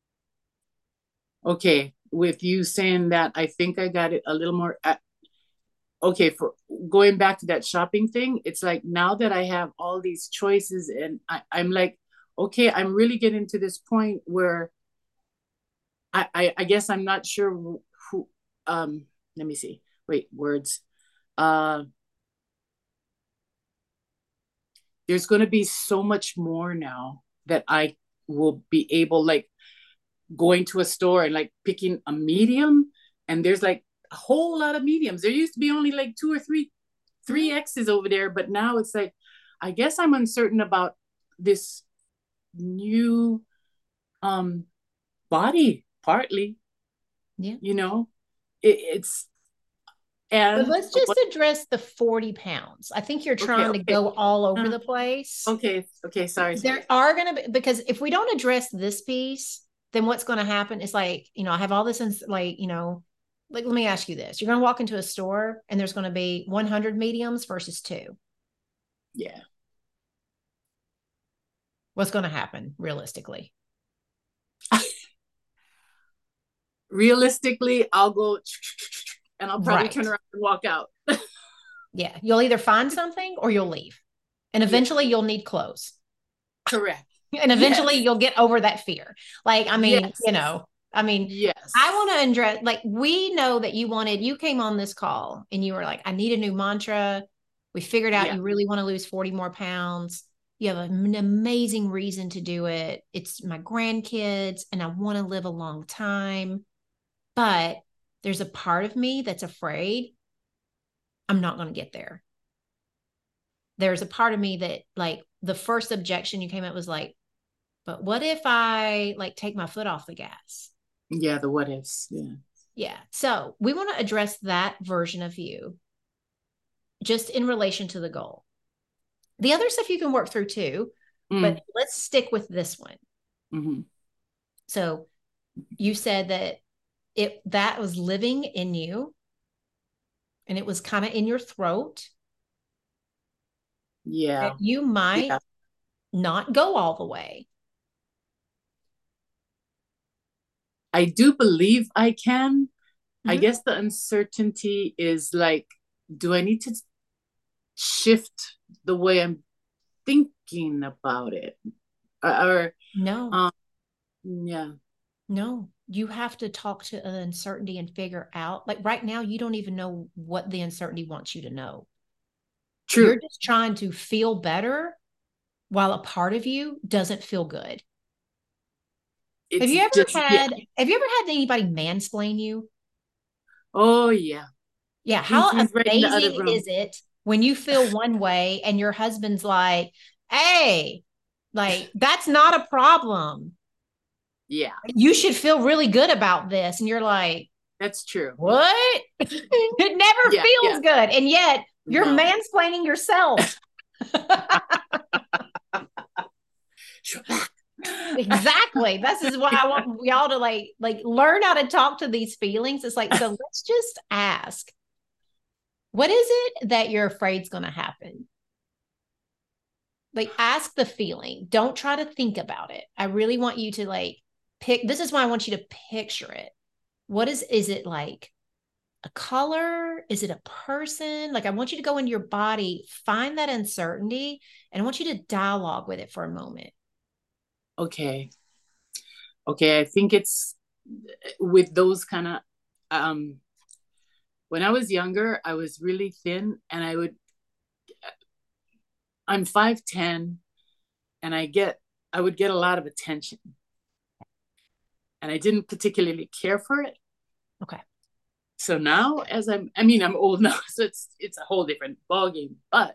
Okay. With you saying that, I think I got it a little more. Uh, okay. For going back to that shopping thing, it's like now that I have all these choices and I, I'm like, okay, I'm really getting to this point where I, I, I guess I'm not sure who, who, um, let me see. Wait, words. Uh, there's going to be so much more now that I will be able, like, going to a store and like picking a medium, and there's like a whole lot of mediums. There used to be only like two or three three X's over there, but now it's like I guess I'm uncertain about this new um body partly. Yeah. You know, it, it's and But let's just what, address the forty pounds. I think you're okay, trying okay. to go all over Uh, the place. okay, okay, sorry, sorry. There are going to be, because if we don't address this piece, then what's going to happen is like, you know, I have all this, in, like, you know, like, let me ask you this. You're going to walk into a store and there's going to be one hundred mediums versus two. Yeah. What's going to happen realistically? Realistically, I'll go and I'll probably Right. turn around and walk out. Yeah. You'll either find something or you'll leave. And eventually yeah. you'll need clothes. Correct. And eventually yes. you'll get over that fear. Like, I mean, yes. you know, I mean, yes. I want to address, like, we know that you wanted, you came on this call and you were like, I need a new mantra. We figured out yeah. you really want to lose forty more pounds. You have an amazing reason to do it. It's my grandkids and I want to live a long time. But there's a part of me that's afraid I'm not going to get there. There's a part of me that, like, the first objection you came up was like, but what if I like take my foot off the gas? Yeah, the what ifs. Yeah. Yeah. So we want to address that version of you just in relation to the goal. The other stuff you can work through too, mm. but let's stick with this one. Mm-hmm. So you said that it that was living in you and it was kind of in your throat. Yeah. You might yeah. not go all the way. I do believe I can. Mm-hmm. I guess the uncertainty is like, do I need to shift the way I'm thinking about it? Or no. Um, yeah. No, you have to talk to an uncertainty and figure out, like right now, you don't even know what the uncertainty wants you to know. True. You're just trying to feel better while a part of you doesn't feel good. It's have you ever just, had, yeah. have you ever had anybody mansplain you? Oh, yeah. Yeah. He's, How he's right in the other amazing room. is it when you feel one way and your husband's like, hey, like, that's not a problem. Yeah. You should feel really good about this. And you're like, that's true. What? It never Yeah, feels yeah. good. And yet you're No. mansplaining yourself. Exactly. This is why I want y'all to like, like learn how to talk to these feelings. It's like, so let's just ask, what is it that you're afraid is going to happen? Like, ask the feeling. Don't try to think about it. I really want you to like pick. This is why I want you to picture it. What is, is it like a color? Is it a person? Like, I want you to go into your body, find that uncertainty, and I want you to dialogue with it for a moment. Okay. Okay. I think it's with those kind of, um, when I was younger, I was really thin and I would, I'm five ten and I get, I would get a lot of attention and I didn't particularly care for it. Okay. So now as I'm, I mean, I'm old now, so it's, it's a whole different ballgame, but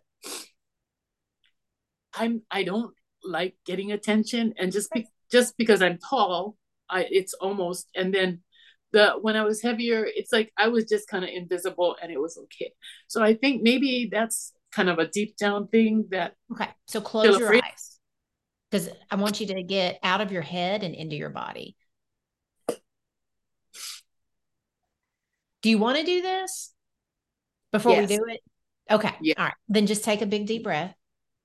I'm, I don't like getting attention. And just, be, just because I'm tall, I, it's almost, and then the, when I was heavier, it's like, I was just kind of invisible and it was okay. So I think maybe that's kind of a deep down thing that. Okay. So close your eyes because I want you to get out of your head and into your body. Do you want to do this before yes. we do it? Okay. Yeah. All right. Then just take a big deep breath.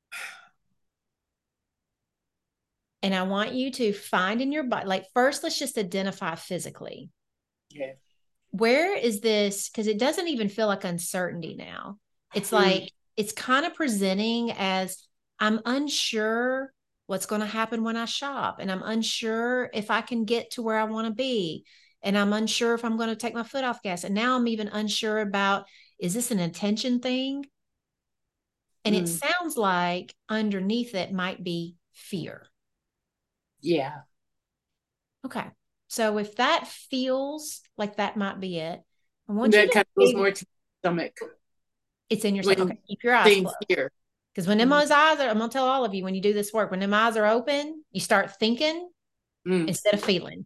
And I want you to find in your body, like first, let's just identify physically. Yeah. Where is this? Because it doesn't even feel like uncertainty now. It's like, mm. it's kind of presenting as I'm unsure what's going to happen when I shop. And I'm unsure if I can get to where I want to be. And I'm unsure if I'm going to take my foot off gas. And now I'm even unsure about, is this an intention thing? And mm. it sounds like underneath it might be fear. Yeah. Okay. So if that feels like that might be it, I want that you to kind of goes more to the stomach. It's in your stomach. Okay. Keep your eyes closed. Because when them mm. eyes are, I'm gonna tell all of you when you do this work, when them eyes are open, you start thinking mm. instead of feeling.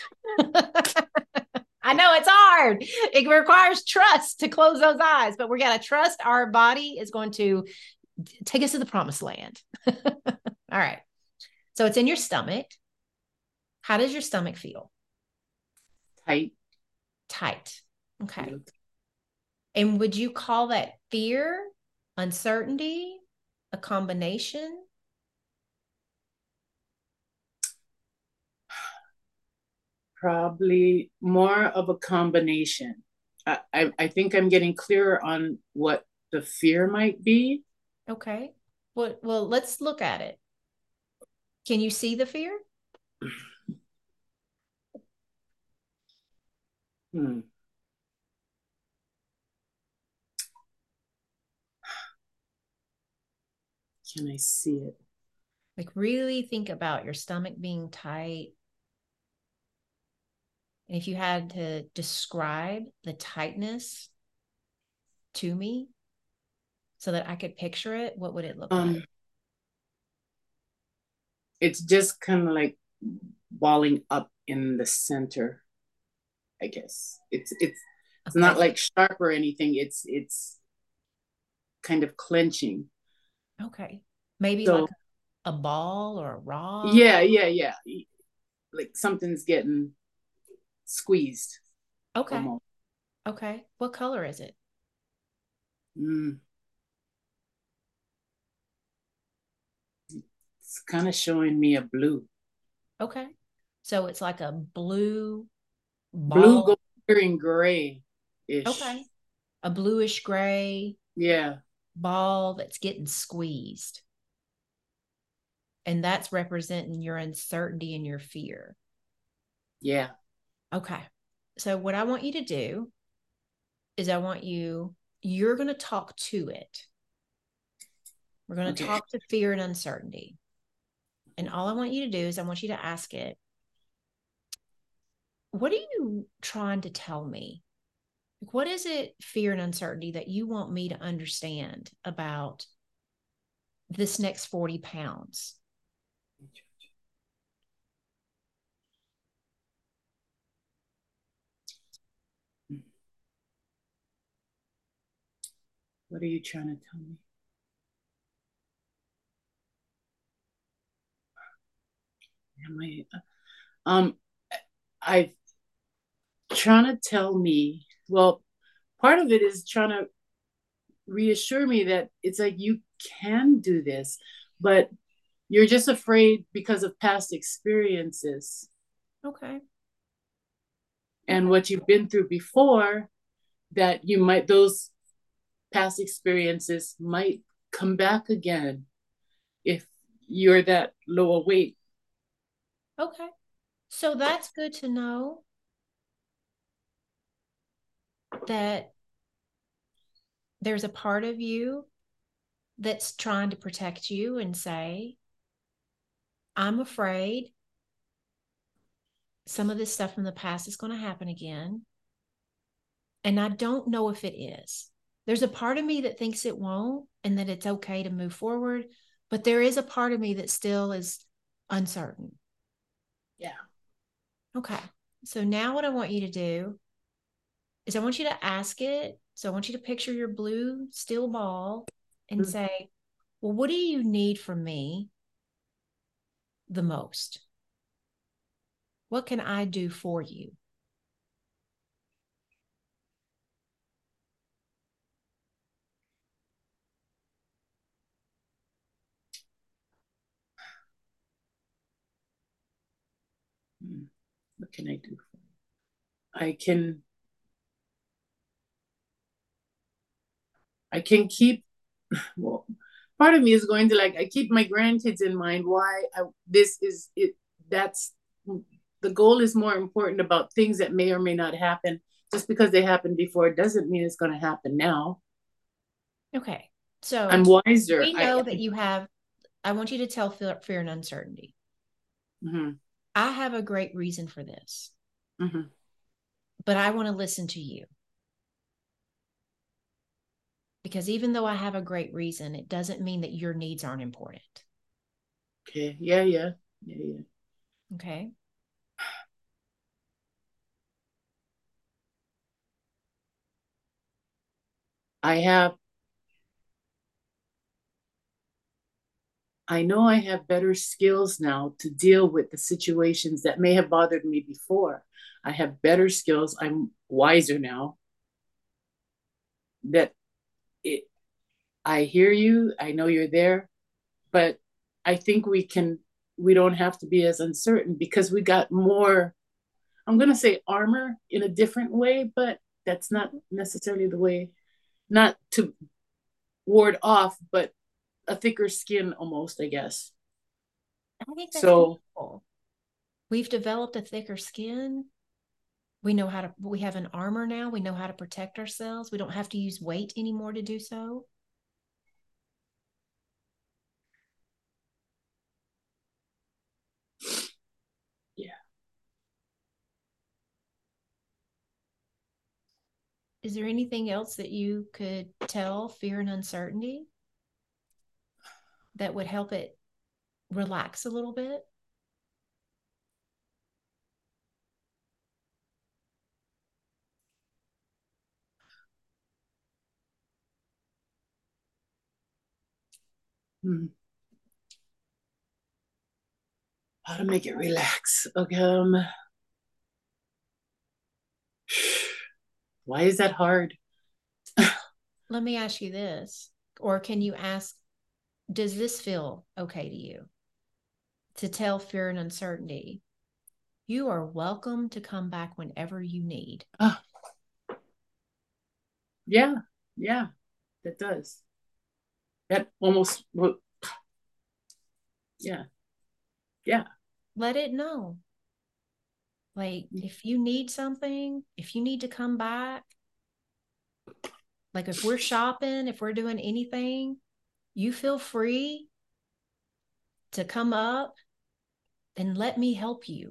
I know it's hard. It requires trust to close those eyes, but we gotta trust our body is going to take us to the promised land. All right. So it's in your stomach. How does your stomach feel? Tight. Tight. Okay. Yep. And would you call that fear, uncertainty, a combination? Probably more of a combination. I, I, I think I'm getting clearer on what the fear might be. Okay. Well, well, let's look at it. Can you see the fear? Hmm. Can I see it? Like really think about your stomach being tight. And if you had to describe the tightness to me so that I could picture it, what would it look um, like? It's just kind of like balling up in the center, I guess. It's it's it's okay. Not like sharp or anything. It's it's kind of clenching. Okay. Maybe so, like a ball or a rod? Yeah, yeah, yeah. Like something's getting squeezed. Okay. Almost. Okay. What color is it? Mm. It's kind of showing me a blue. Okay. So it's like a blue ball. Blue, gold, and gray-ish. Okay. A bluish gray. Yeah. Ball that's getting squeezed. And that's representing your uncertainty and your fear. Yeah. Okay. So what I want you to do is I want you, you're going to talk to it. We're going to okay. talk to fear and uncertainty. And all I want you to do is I want you to ask it, what are you trying to tell me? What is it, fear and uncertainty, that you want me to understand about this next forty pounds? What are you trying to tell me? Am I, um, I trying to tell me, well, part of it is trying to reassure me that it's like, you can do this, but you're just afraid because of past experiences. Okay. And what you've been through before, that you might, those past experiences might come back again if you're that low a weight. Okay. So that's good to know, that there's a part of you that's trying to protect you and say, I'm afraid some of this stuff from the past is going to happen again. And I don't know if it is. There's a part of me that thinks it won't and that it's okay to move forward, but there is a part of me that still is uncertain. Yeah. Okay. So now what I want you to do is I want you to ask it. So I want you to picture your blue steel ball and mm-hmm. say, well, what do you need from me the most? What can I do for you? What can I do for you? I can I can keep, well, part of me is going to like, I keep my grandkids in mind. Why I, this is it, that's, the goal is more important about things that may or may not happen. Just because they happened before doesn't mean it's going to happen now. Okay. So I'm wiser. We know I, that you have, I want you to tell fear, fear and uncertainty. Mm-hmm. I have a great reason for this, mm-hmm. but I want to listen to you. Because even though I have a great reason, it doesn't mean that your needs aren't important. Okay. Yeah, yeah. Yeah, yeah. Okay. I have, I know I have better skills now to deal with the situations that may have bothered me before. I have better skills. I'm wiser now. That it, I hear you. I know you're there, but I think we can, we don't have to be as uncertain because we got more, I'm going to say armor in a different way, but that's not necessarily the way, not to ward off, but a thicker skin almost, I guess. I think that's so beautiful. We've developed a thicker skin. We know how to, we have an armor now. We know how to protect ourselves. We don't have to use weight anymore to do so. Yeah. Is there anything else that you could tell fear and uncertainty that would help it relax a little bit? Hmm. How to make it relax? Okay. Um, why is that hard? Let me ask you this, or can you ask, does this feel okay to you? To tell fear and uncertainty, you are welcome to come back whenever you need. Oh. Yeah, yeah, that does. That almost, yeah, yeah. Let it know. Like if you need something, if you need to come back, like if we're shopping, if we're doing anything, you feel free to come up and let me help you.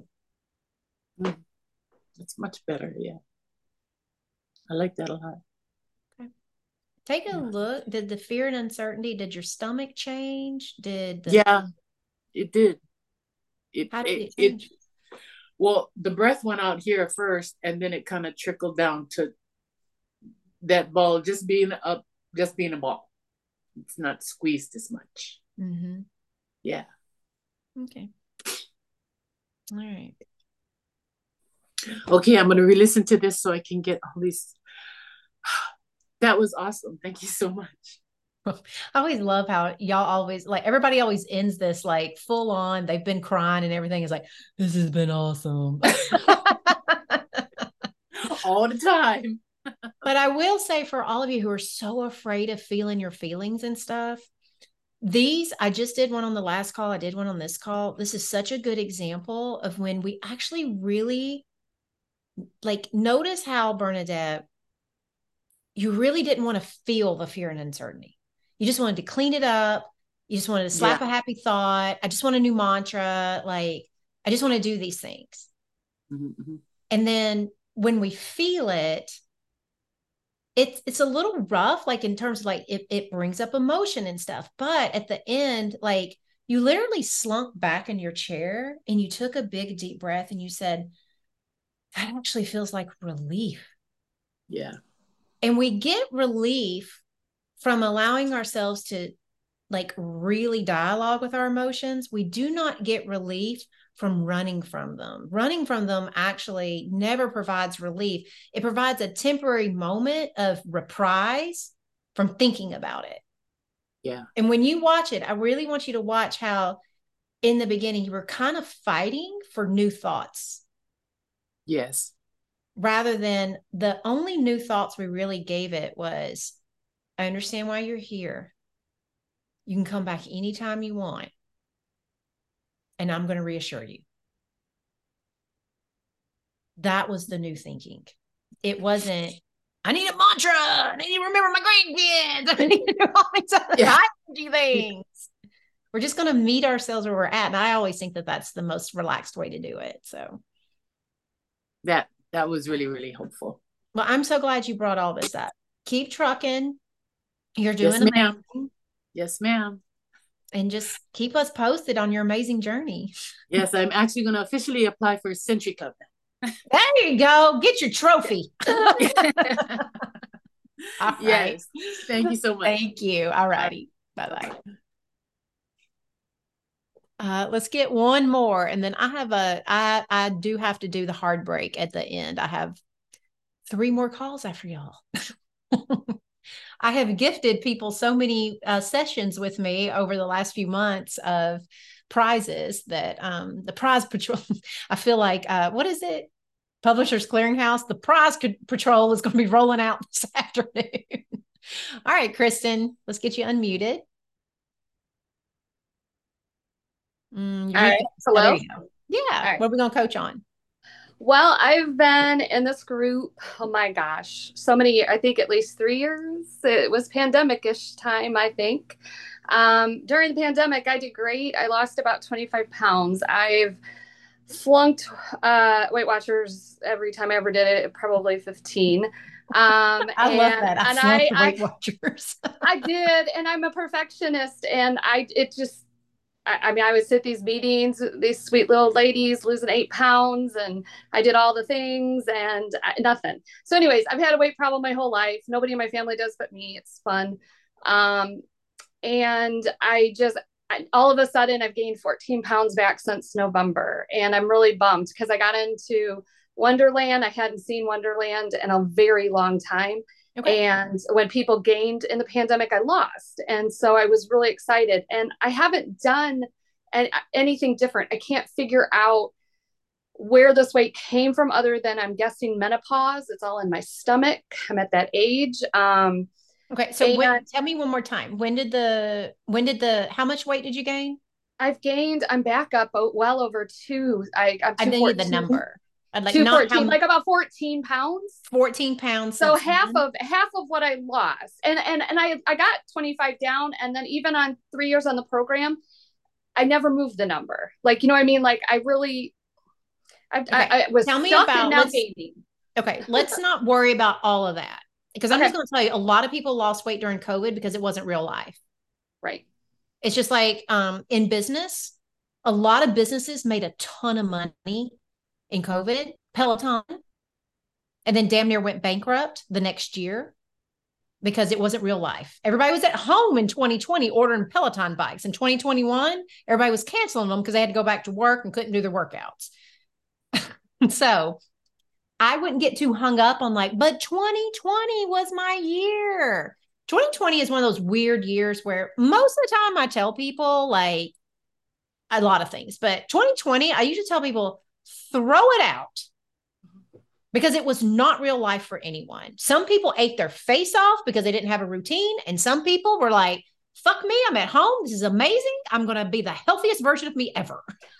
That's much better. Yeah. I like that a lot. Okay. Take a look. Did the fear and uncertainty, did your stomach change? Did the, yeah, it did. It, how did it, it change? It, well, the breath went out here first, and then it kind of trickled down to that ball just being up, just being a ball. It's not squeezed as much. Mm-hmm. Yeah. Okay. All right. Okay, I'm going to re-listen to this so I can get all these. That was awesome. Thank you so much. I always love how y'all always, like, everybody always ends this like full on. They've been crying and everything is like, this has been awesome. All the time. But I will say, for all of you who are so afraid of feeling your feelings and stuff, these, I just did one on the last call. I did one on this call. This is such a good example of when we actually really, like, notice how, Bernadette, you really didn't want to feel the fear and uncertainty. You just wanted to clean it up. You just wanted to slap yeah. a happy thought. I just want a new mantra. Like, I just want to do these things. Mm-hmm. And then when we feel it, it's it's a little rough, like in terms of like it, it brings up emotion and stuff. But at the end, like you literally slunk back in your chair and you took a big deep breath and you said, that actually feels like relief. Yeah. And we get relief from allowing ourselves to like really dialogue with our emotions. We do not get relief from running from them. Running from them actually never provides relief. It provides a temporary moment of reprise from thinking about it. Yeah. And when you watch it, I really want you to watch how in the beginning you were kind of fighting for new thoughts. Yes. Rather than the only new thoughts we really gave it was, I understand why you're here. You can come back anytime you want. And I'm going to reassure you. That was the new thinking. It wasn't, I need a mantra. I need to remember my grandkids. I need to do all these other yeah. things. We're just going to meet ourselves where we're at. And I always think that that's the most relaxed way to do it. So that, that was really, really helpful. Well, I'm so glad you brought all this up. Keep trucking. You're doing yes, ma'am. amazing. Yes, ma'am. And just keep us posted on your amazing journey. Yes, I'm actually going to officially apply for Century Club. There you go. Get your trophy. All right. Yes. Thank you so much. Thank you. All righty. Bye-bye. Uh, let's get one more. And then I have a, I, I do have to do the hard break at the end. I have three more calls after y'all. I have gifted people so many uh, sessions with me over the last few months of prizes that um, the prize patrol, I feel like, uh, what is it? Publishers Clearinghouse. The prize patrol is going to be rolling out this afternoon. All right, Kristen, let's get you unmuted. Mm, All right. Hello. You yeah. Right. What are we going to coach on? Well, I've been in this group, oh my gosh, so many, I think at least three years. It was pandemic-ish time, I think. Um, during the pandemic, I did great. I lost about twenty-five pounds. I've flunked uh, Weight Watchers every time I ever did it, probably fifteen. Um, I and, love that. I and flunked I, Weight Watchers. I did, and I'm a perfectionist, and I it just, I mean, I would sit these meetings, these sweet little ladies losing eight pounds, and I did all the things and nothing. So anyways, I've had a weight problem my whole life. Nobody in my family does but me. It's fun. Um, and I just, I, all of a sudden I've gained fourteen pounds back since November. And I'm really bummed because I got into Wonderland. I hadn't seen Wonderland in a very long time. Okay. And when people gained in the pandemic, I lost. And so I was really excited. And I haven't done an, anything different. I can't figure out where this weight came from other than I'm guessing menopause. It's all in my stomach. I'm at that age. Um, okay. So and, when, tell me one more time. When did the, when did the, how much weight did you gain? I've gained, I'm back up well over two. I, I'm I need the number. I'd like two not fourteen, how, like about fourteen pounds. fourteen pounds. So half then. of half of what I lost. And and and I I got twenty-five down, and then even on three years on the program, I never moved the number. Like, you know what I mean? Like I really I, okay. I, I was Tell me stuck about and now gaining. Okay, let's not worry about all of that. Because I'm okay. just going to tell you, a lot of people lost weight during COVID because it wasn't real life. Right. It's just like um, in business, a lot of businesses made a ton of money in COVID. Peloton, and then damn near went bankrupt the next year because it wasn't real life. Everybody was at home in twenty twenty ordering Peloton bikes. In twenty twenty-one, everybody was canceling them because they had to go back to work and couldn't do their workouts. So I wouldn't get too hung up on like, but twenty twenty was my year. twenty twenty is one of those weird years where most of the time I tell people like a lot of things, but twenty twenty, I usually tell people throw it out because it was not real life for anyone. Some people ate their face off because they didn't have a routine. And some people were like, fuck me, I'm at home. This is amazing. I'm going to be the healthiest version of me ever.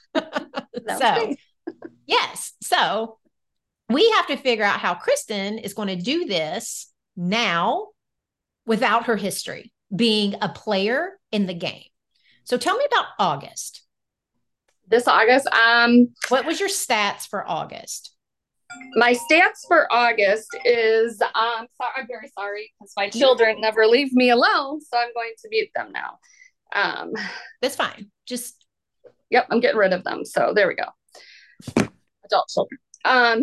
So, yes. So we have to figure out how Kristen is going to do this now without her history, being a player in the game. So tell me about August. This August, um, what was your stats for August? My stats for August is, um, sorry, I'm very sorry because my children never leave me alone, so I'm going to mute them now. Um, That's fine. Just, yep, I'm getting rid of them. So there we go. Adult children. Um,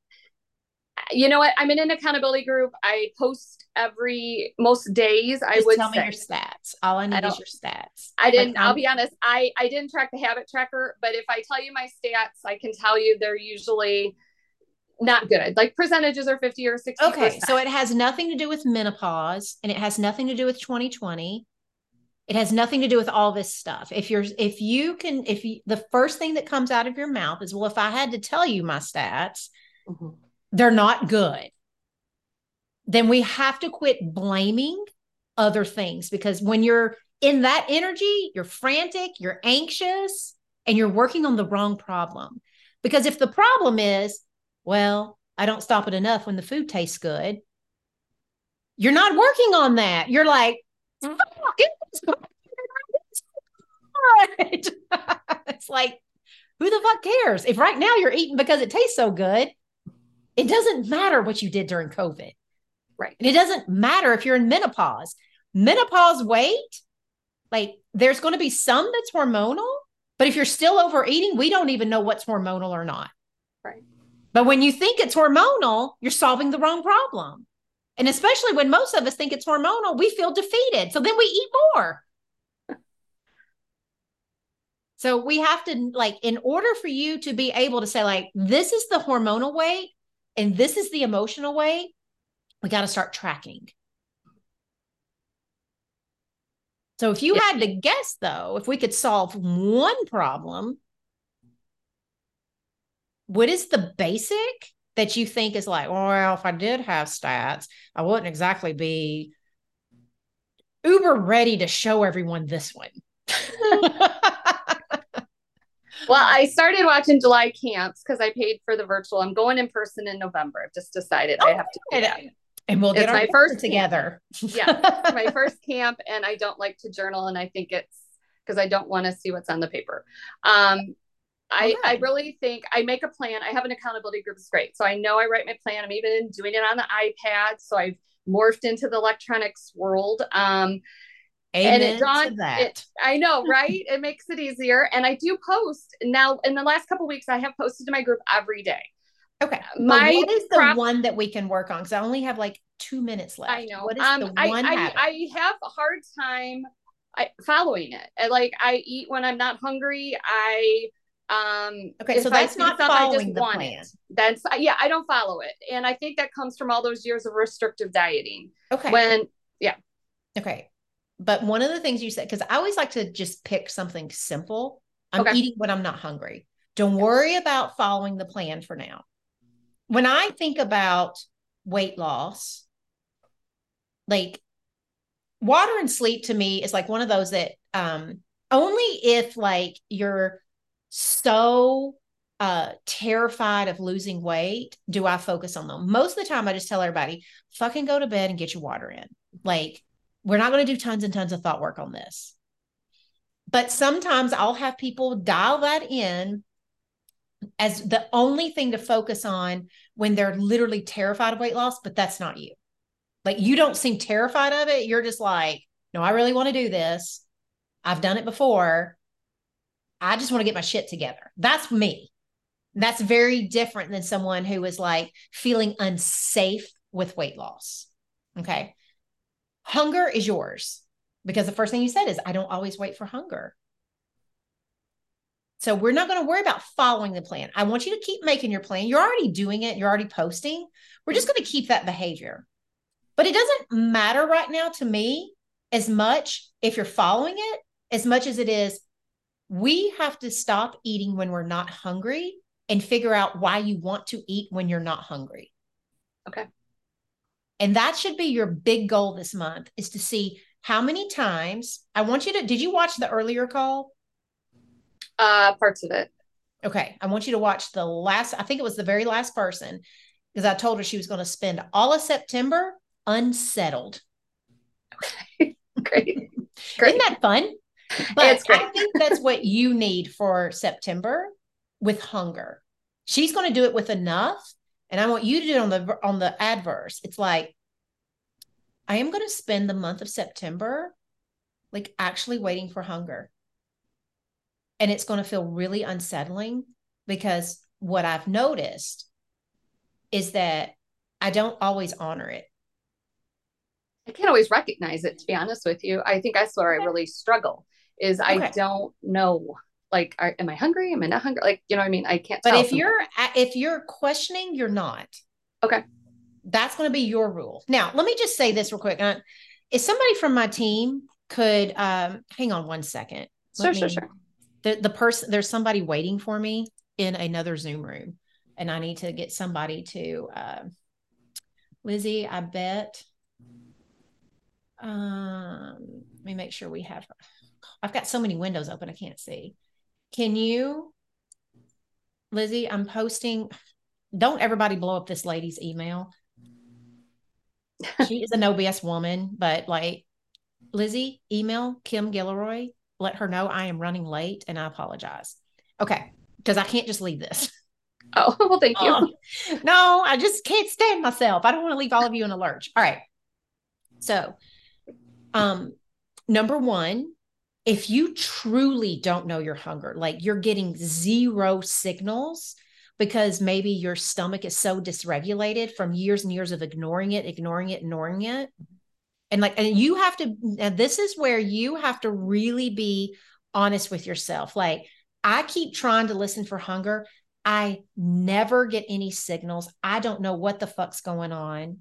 you know what? I'm in an accountability group. I post every most days. Just I would tell say. me your stats. All I need I is your stats. I didn't. Like, I'll be honest. I I didn't track the habit tracker, but if I tell you my stats, I can tell you they're usually not good. Like percentages are fifty or sixty percent. Okay, so it has nothing to do with menopause, and it has nothing to do with twenty twenty. It has nothing to do with all this stuff. If you're, if you can, if you, the first thing that comes out of your mouth is, well, if I had to tell you my stats, mm-hmm. they're not good, then we have to quit blaming other things, because when you're in that energy, you're frantic, you're anxious, and you're working on the wrong problem. Because if the problem is, well, I don't stop it enough when the food tastes good, you're not working on that. You're like, fuck, it's it's like, who the fuck cares? If right now you're eating because it tastes so good, it doesn't matter what you did during COVID. Right. And it doesn't matter if you're in menopause. Menopause weight, like there's going to be some that's hormonal, but if you're still overeating, we don't even know what's hormonal or not. Right. But when you think it's hormonal, you're solving the wrong problem. And especially when most of us think it's hormonal, we feel defeated. So then we eat more. So we have to, like, in order for you to be able to say, like, this is the hormonal weight and this is the emotional weight, we got to start tracking. So if you had to guess, though, if we could solve one problem, what is the basic that you think is like, well, if I did have stats, I wouldn't exactly be uber ready to show everyone this one. Well, I started watching July camps because I paid for the virtual. I'm going in person in November. I've just decided oh, I have to do that. And we'll get it's our my first together. Yeah, it's my first camp, and I don't like to journal, and I think it's because I don't want to see what's on the paper. Um, I, okay. I really think I make a plan. I have an accountability group. It's great. So I know I write my plan. I'm even doing it on the iPad. So I've morphed into the electronics world. Um, Amen and it dawned, to that. It, I know, right? It makes it easier. And I do post now. In the last couple of weeks, I have posted to my group every day. Okay. My what is the prop- one that we can work on? Because I only have like two minutes left. I know. What is um, the I, one I, habit? I have a hard time I, following it. I, like I eat when I'm not hungry. I um okay, so that's not following the plan. It. That's yeah, I don't follow it, and I think that comes from all those years of restrictive dieting. Okay. When yeah. Okay. But one of the things you said, because I always like to just pick something simple. I'm okay. eating when I'm not hungry. Don't worry about following the plan for now. When I think about weight loss, like water and sleep to me is like one of those that um only if like you're so uh, terrified of losing weight do I focus on them? Most of the time, I just tell everybody, fucking go to bed and get your water in. Like, we're not going to do tons and tons of thought work on this. But sometimes I'll have people dial that in as the only thing to focus on when they're literally terrified of weight loss, but that's not you. Like, you don't seem terrified of it. You're just like, no, I really want to do this. I've done it before. I just want to get my shit together. That's me. That's very different than someone who is like feeling unsafe with weight loss. Okay. Hunger is yours, because the first thing you said is, I don't always wait for hunger. So we're not going to worry about following the plan. I want you to keep making your plan. You're already doing it. You're already posting. We're just going to keep that behavior. But it doesn't matter right now to me as much if you're following it, as much as it is, we have to stop eating when we're not hungry and figure out why you want to eat when you're not hungry. Okay. And that should be your big goal this month, is to see how many times. I want you to, did you watch the earlier call? Uh, parts of it. Okay. I want you to watch the last, I think it was the very last person, because I told her she was going to spend all of September unsettled. Okay. Great. Great. Isn't that fun? But It's great. I think that's what you need for September with hunger. She's going to do it with enough. And I want you to do it on the, on the adverse. It's like, I am going to spend the month of September, like, actually waiting for hunger. And it's going to feel really unsettling, because what I've noticed is that I don't always honor it. I can't always recognize it, to be honest with you. I think that's where Okay. I really struggle, is I Okay. don't know, like, are, am I hungry? Am I not hungry? Like, you know what I mean? I can't But tell if sometimes. you're, if you're questioning, you're not. Okay. That's going to be your rule. Now, let me just say this real quick. Uh, if somebody from my team could, um, hang on one second. Sure, Let sure, me- sure. The, the person, there's somebody waiting for me in another Zoom room, and I need to get somebody to, uh, Lizzie, I bet, um, let me make sure we have, I've got so many windows open, I can't see. Can you, Lizzie, I'm posting, don't everybody blow up this lady's email. She is an O B S woman, but like, Lizzie, email Kim Gilroy, let her know I am running late and I apologize. Okay. Because I can't just leave this. Oh, well, thank you. Oh, no, I just can't stand myself. I don't want to leave all of you in a lurch. All right. So, um, number one, if you truly don't know your hunger, like you're getting zero signals because maybe your stomach is so dysregulated from years and years of ignoring it, ignoring it, ignoring it. And like, and you have to, and this is where you have to really be honest with yourself. Like, I keep trying to listen for hunger. I never get any signals. I don't know what the fuck's going on.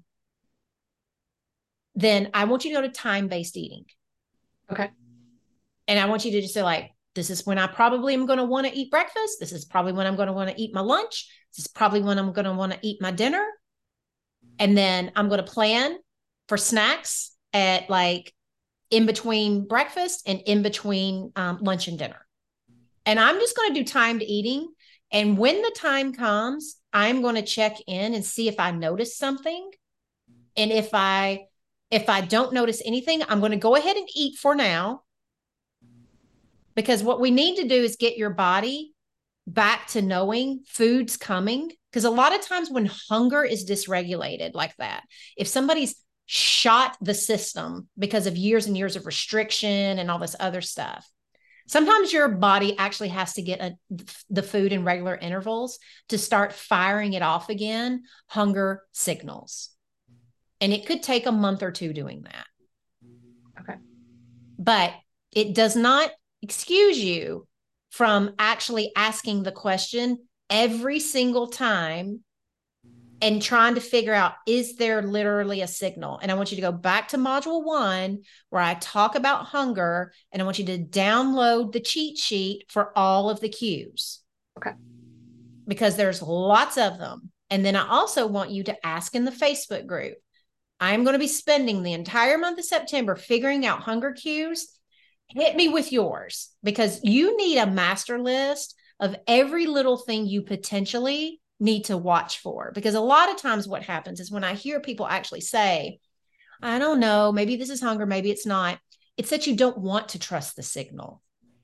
Then I want you to go to time-based eating. Okay. And I want you to just say, like, this is when I probably am going to want to eat breakfast. This is probably when I'm going to want to eat my lunch. This is probably when I'm going to want to eat my dinner. And then I'm going to plan for snacks at like in between breakfast and in between um, lunch and dinner. And I'm just going to do timed eating. And when the time comes, I'm going to check in and see if I notice something. And if I, if I don't notice anything, I'm going to go ahead and eat for now. Because what we need to do is get your body back to knowing food's coming. Because a lot of times when hunger is dysregulated like that, if somebody's shot the system because of years and years of restriction and all this other stuff, sometimes your body actually has to get a, the food in regular intervals to start firing it off again, hunger signals. And it could take a month or two doing that. Okay. But it does not excuse you from actually asking the question every single time and trying to figure out, is there literally a signal? And I want you to go back to module one where I talk about hunger, and I want you to download the cheat sheet for all of the cues. Okay. Because there's lots of them. And then I also want you to ask in the Facebook group. I'm going to be spending the entire month of September figuring out hunger cues. Hit me with yours, because you need a master list of every little thing you potentially need to watch for. Because a lot of times what happens is when I hear people actually say, I don't know, maybe this is hunger, maybe it's not, it's that you don't want to trust the signal.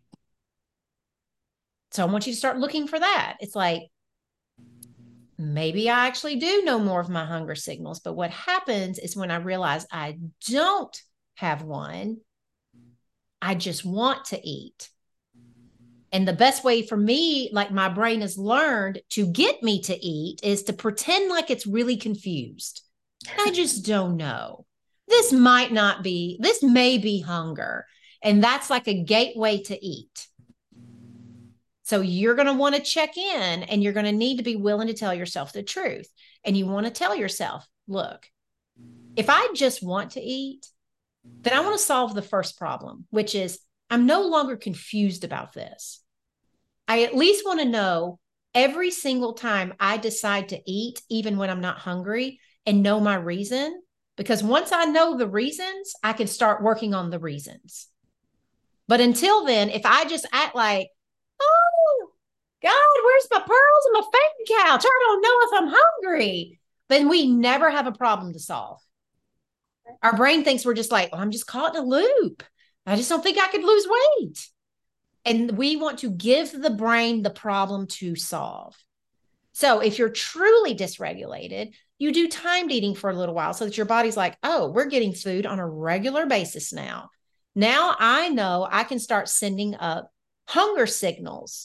So I want you to start looking for that. It's like, maybe I actually do know more of my hunger signals, but what happens is when I realize I don't have one, I just want to eat. And the best way for me, like my brain has learned to get me to eat, is to pretend like it's really confused. I just don't know. This might not be, this may be hunger. And that's like a gateway to eat. So you're going to want to check in, and you're going to need to be willing to tell yourself the truth. And you want to tell yourself, look, if I just want to eat, then I want to solve the first problem, which is I'm no longer confused about this. I at least want to know every single time I decide to eat, even when I'm not hungry, and know my reason. Because once I know the reasons, I can start working on the reasons. But until then, if I just act like, oh, God, where's my pearls and my bank couch? I don't know if I'm hungry. Then we never have a problem to solve. Our brain thinks we're just like, well, I'm just caught in a loop. I just don't think I could lose weight. And we want to give the brain the problem to solve. So if you're truly dysregulated, you do timed eating for a little while so that your body's like, oh, we're getting food on a regular basis now. Now I know I can start sending up hunger signals.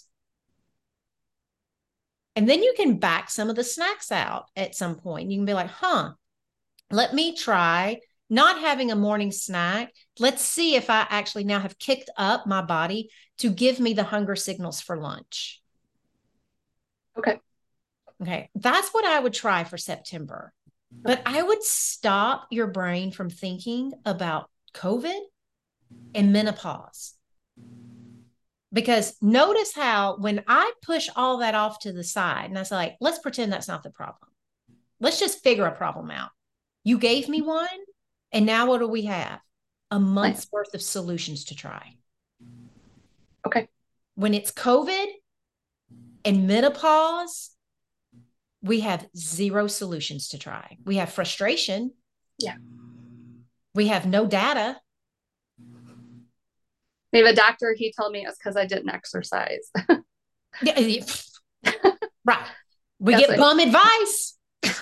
And then you can back some of the snacks out at some point. You can be like, huh, let me try not having a morning snack. Let's see if I actually now have kicked up my body to give me the hunger signals for lunch. Okay. Okay. That's what I would try for September. But I would stop your brain from thinking about COVID and menopause. Because notice how when I push all that off to the side and I say, like, let's pretend that's not the problem. Let's just figure a problem out. You gave me one, and now what do we have? A month's worth of solutions to try. Okay. When it's COVID and menopause, we have zero solutions to try. We have frustration. Yeah. We have no data. Maybe a doctor, he told me it's because I didn't exercise. Yeah, yeah. Right. We That's get it. bum advice.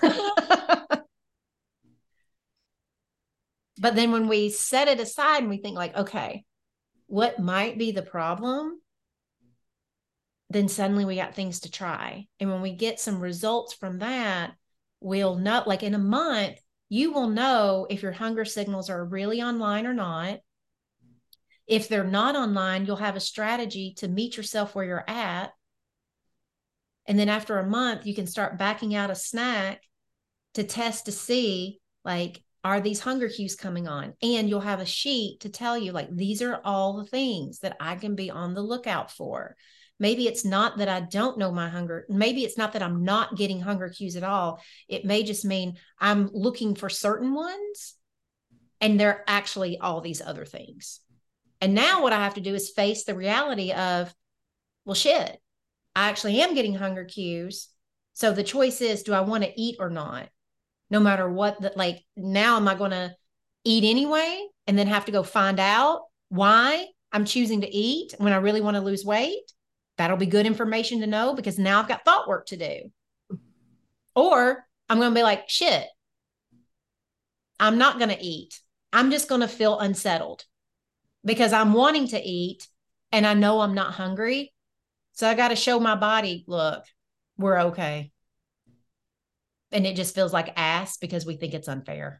But then when we set it aside and we think like, okay, what might be the problem? Then suddenly we got things to try. And when we get some results from that, we'll know, like in a month, you will know if your hunger signals are really online or not. If they're not online, you'll have a strategy to meet yourself where you're at. And then after a month, you can start backing out a snack to test to see, like, are these hunger cues coming on? And you'll have a sheet to tell you, like, these are all the things that I can be on the lookout for. Maybe it's not that I don't know my hunger. Maybe it's not that I'm not getting hunger cues at all. It may just mean I'm looking for certain ones, and they're actually all these other things. And now what I have to do is face the reality of, well, shit, I actually am getting hunger cues. So the choice is, do I want to eat or not? No matter what, that like, now am I going to eat anyway and then have to go find out why I'm choosing to eat when I really want to lose weight? That'll be good information to know, because now I've got thought work to do. Or I'm going to be like, shit, I'm not going to eat. I'm just going to feel unsettled because I'm wanting to eat and I know I'm not hungry. So I got to show my body, look, we're okay. And it just feels like ass because we think it's unfair.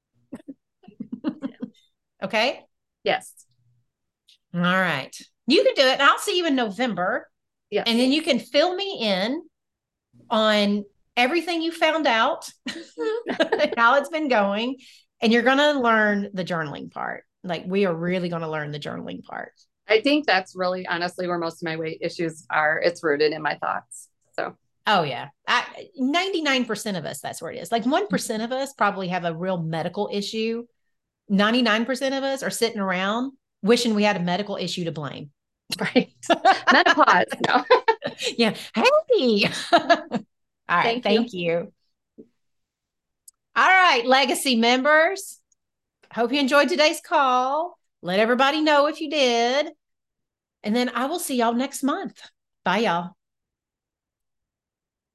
Okay? Yes. All right. You can do it. And I'll see you in November. Yes. And then you can fill me in on everything you found out, how it's been going. And you're going to learn the journaling part. Like, we are really going to learn the journaling part. I think that's really honestly where most of my weight issues are. It's rooted in my thoughts. So, oh yeah. I, ninety-nine percent of us, that's where it is. Like one percent of us probably have a real medical issue. ninety-nine percent of us are sitting around wishing we had a medical issue to blame. right. Menopause. No. Yeah. Hey. All right. Thank you. Thank you. All right, Legacy members. Hope you enjoyed today's call. Let everybody know if you did. And then I will see y'all next month. Bye, y'all.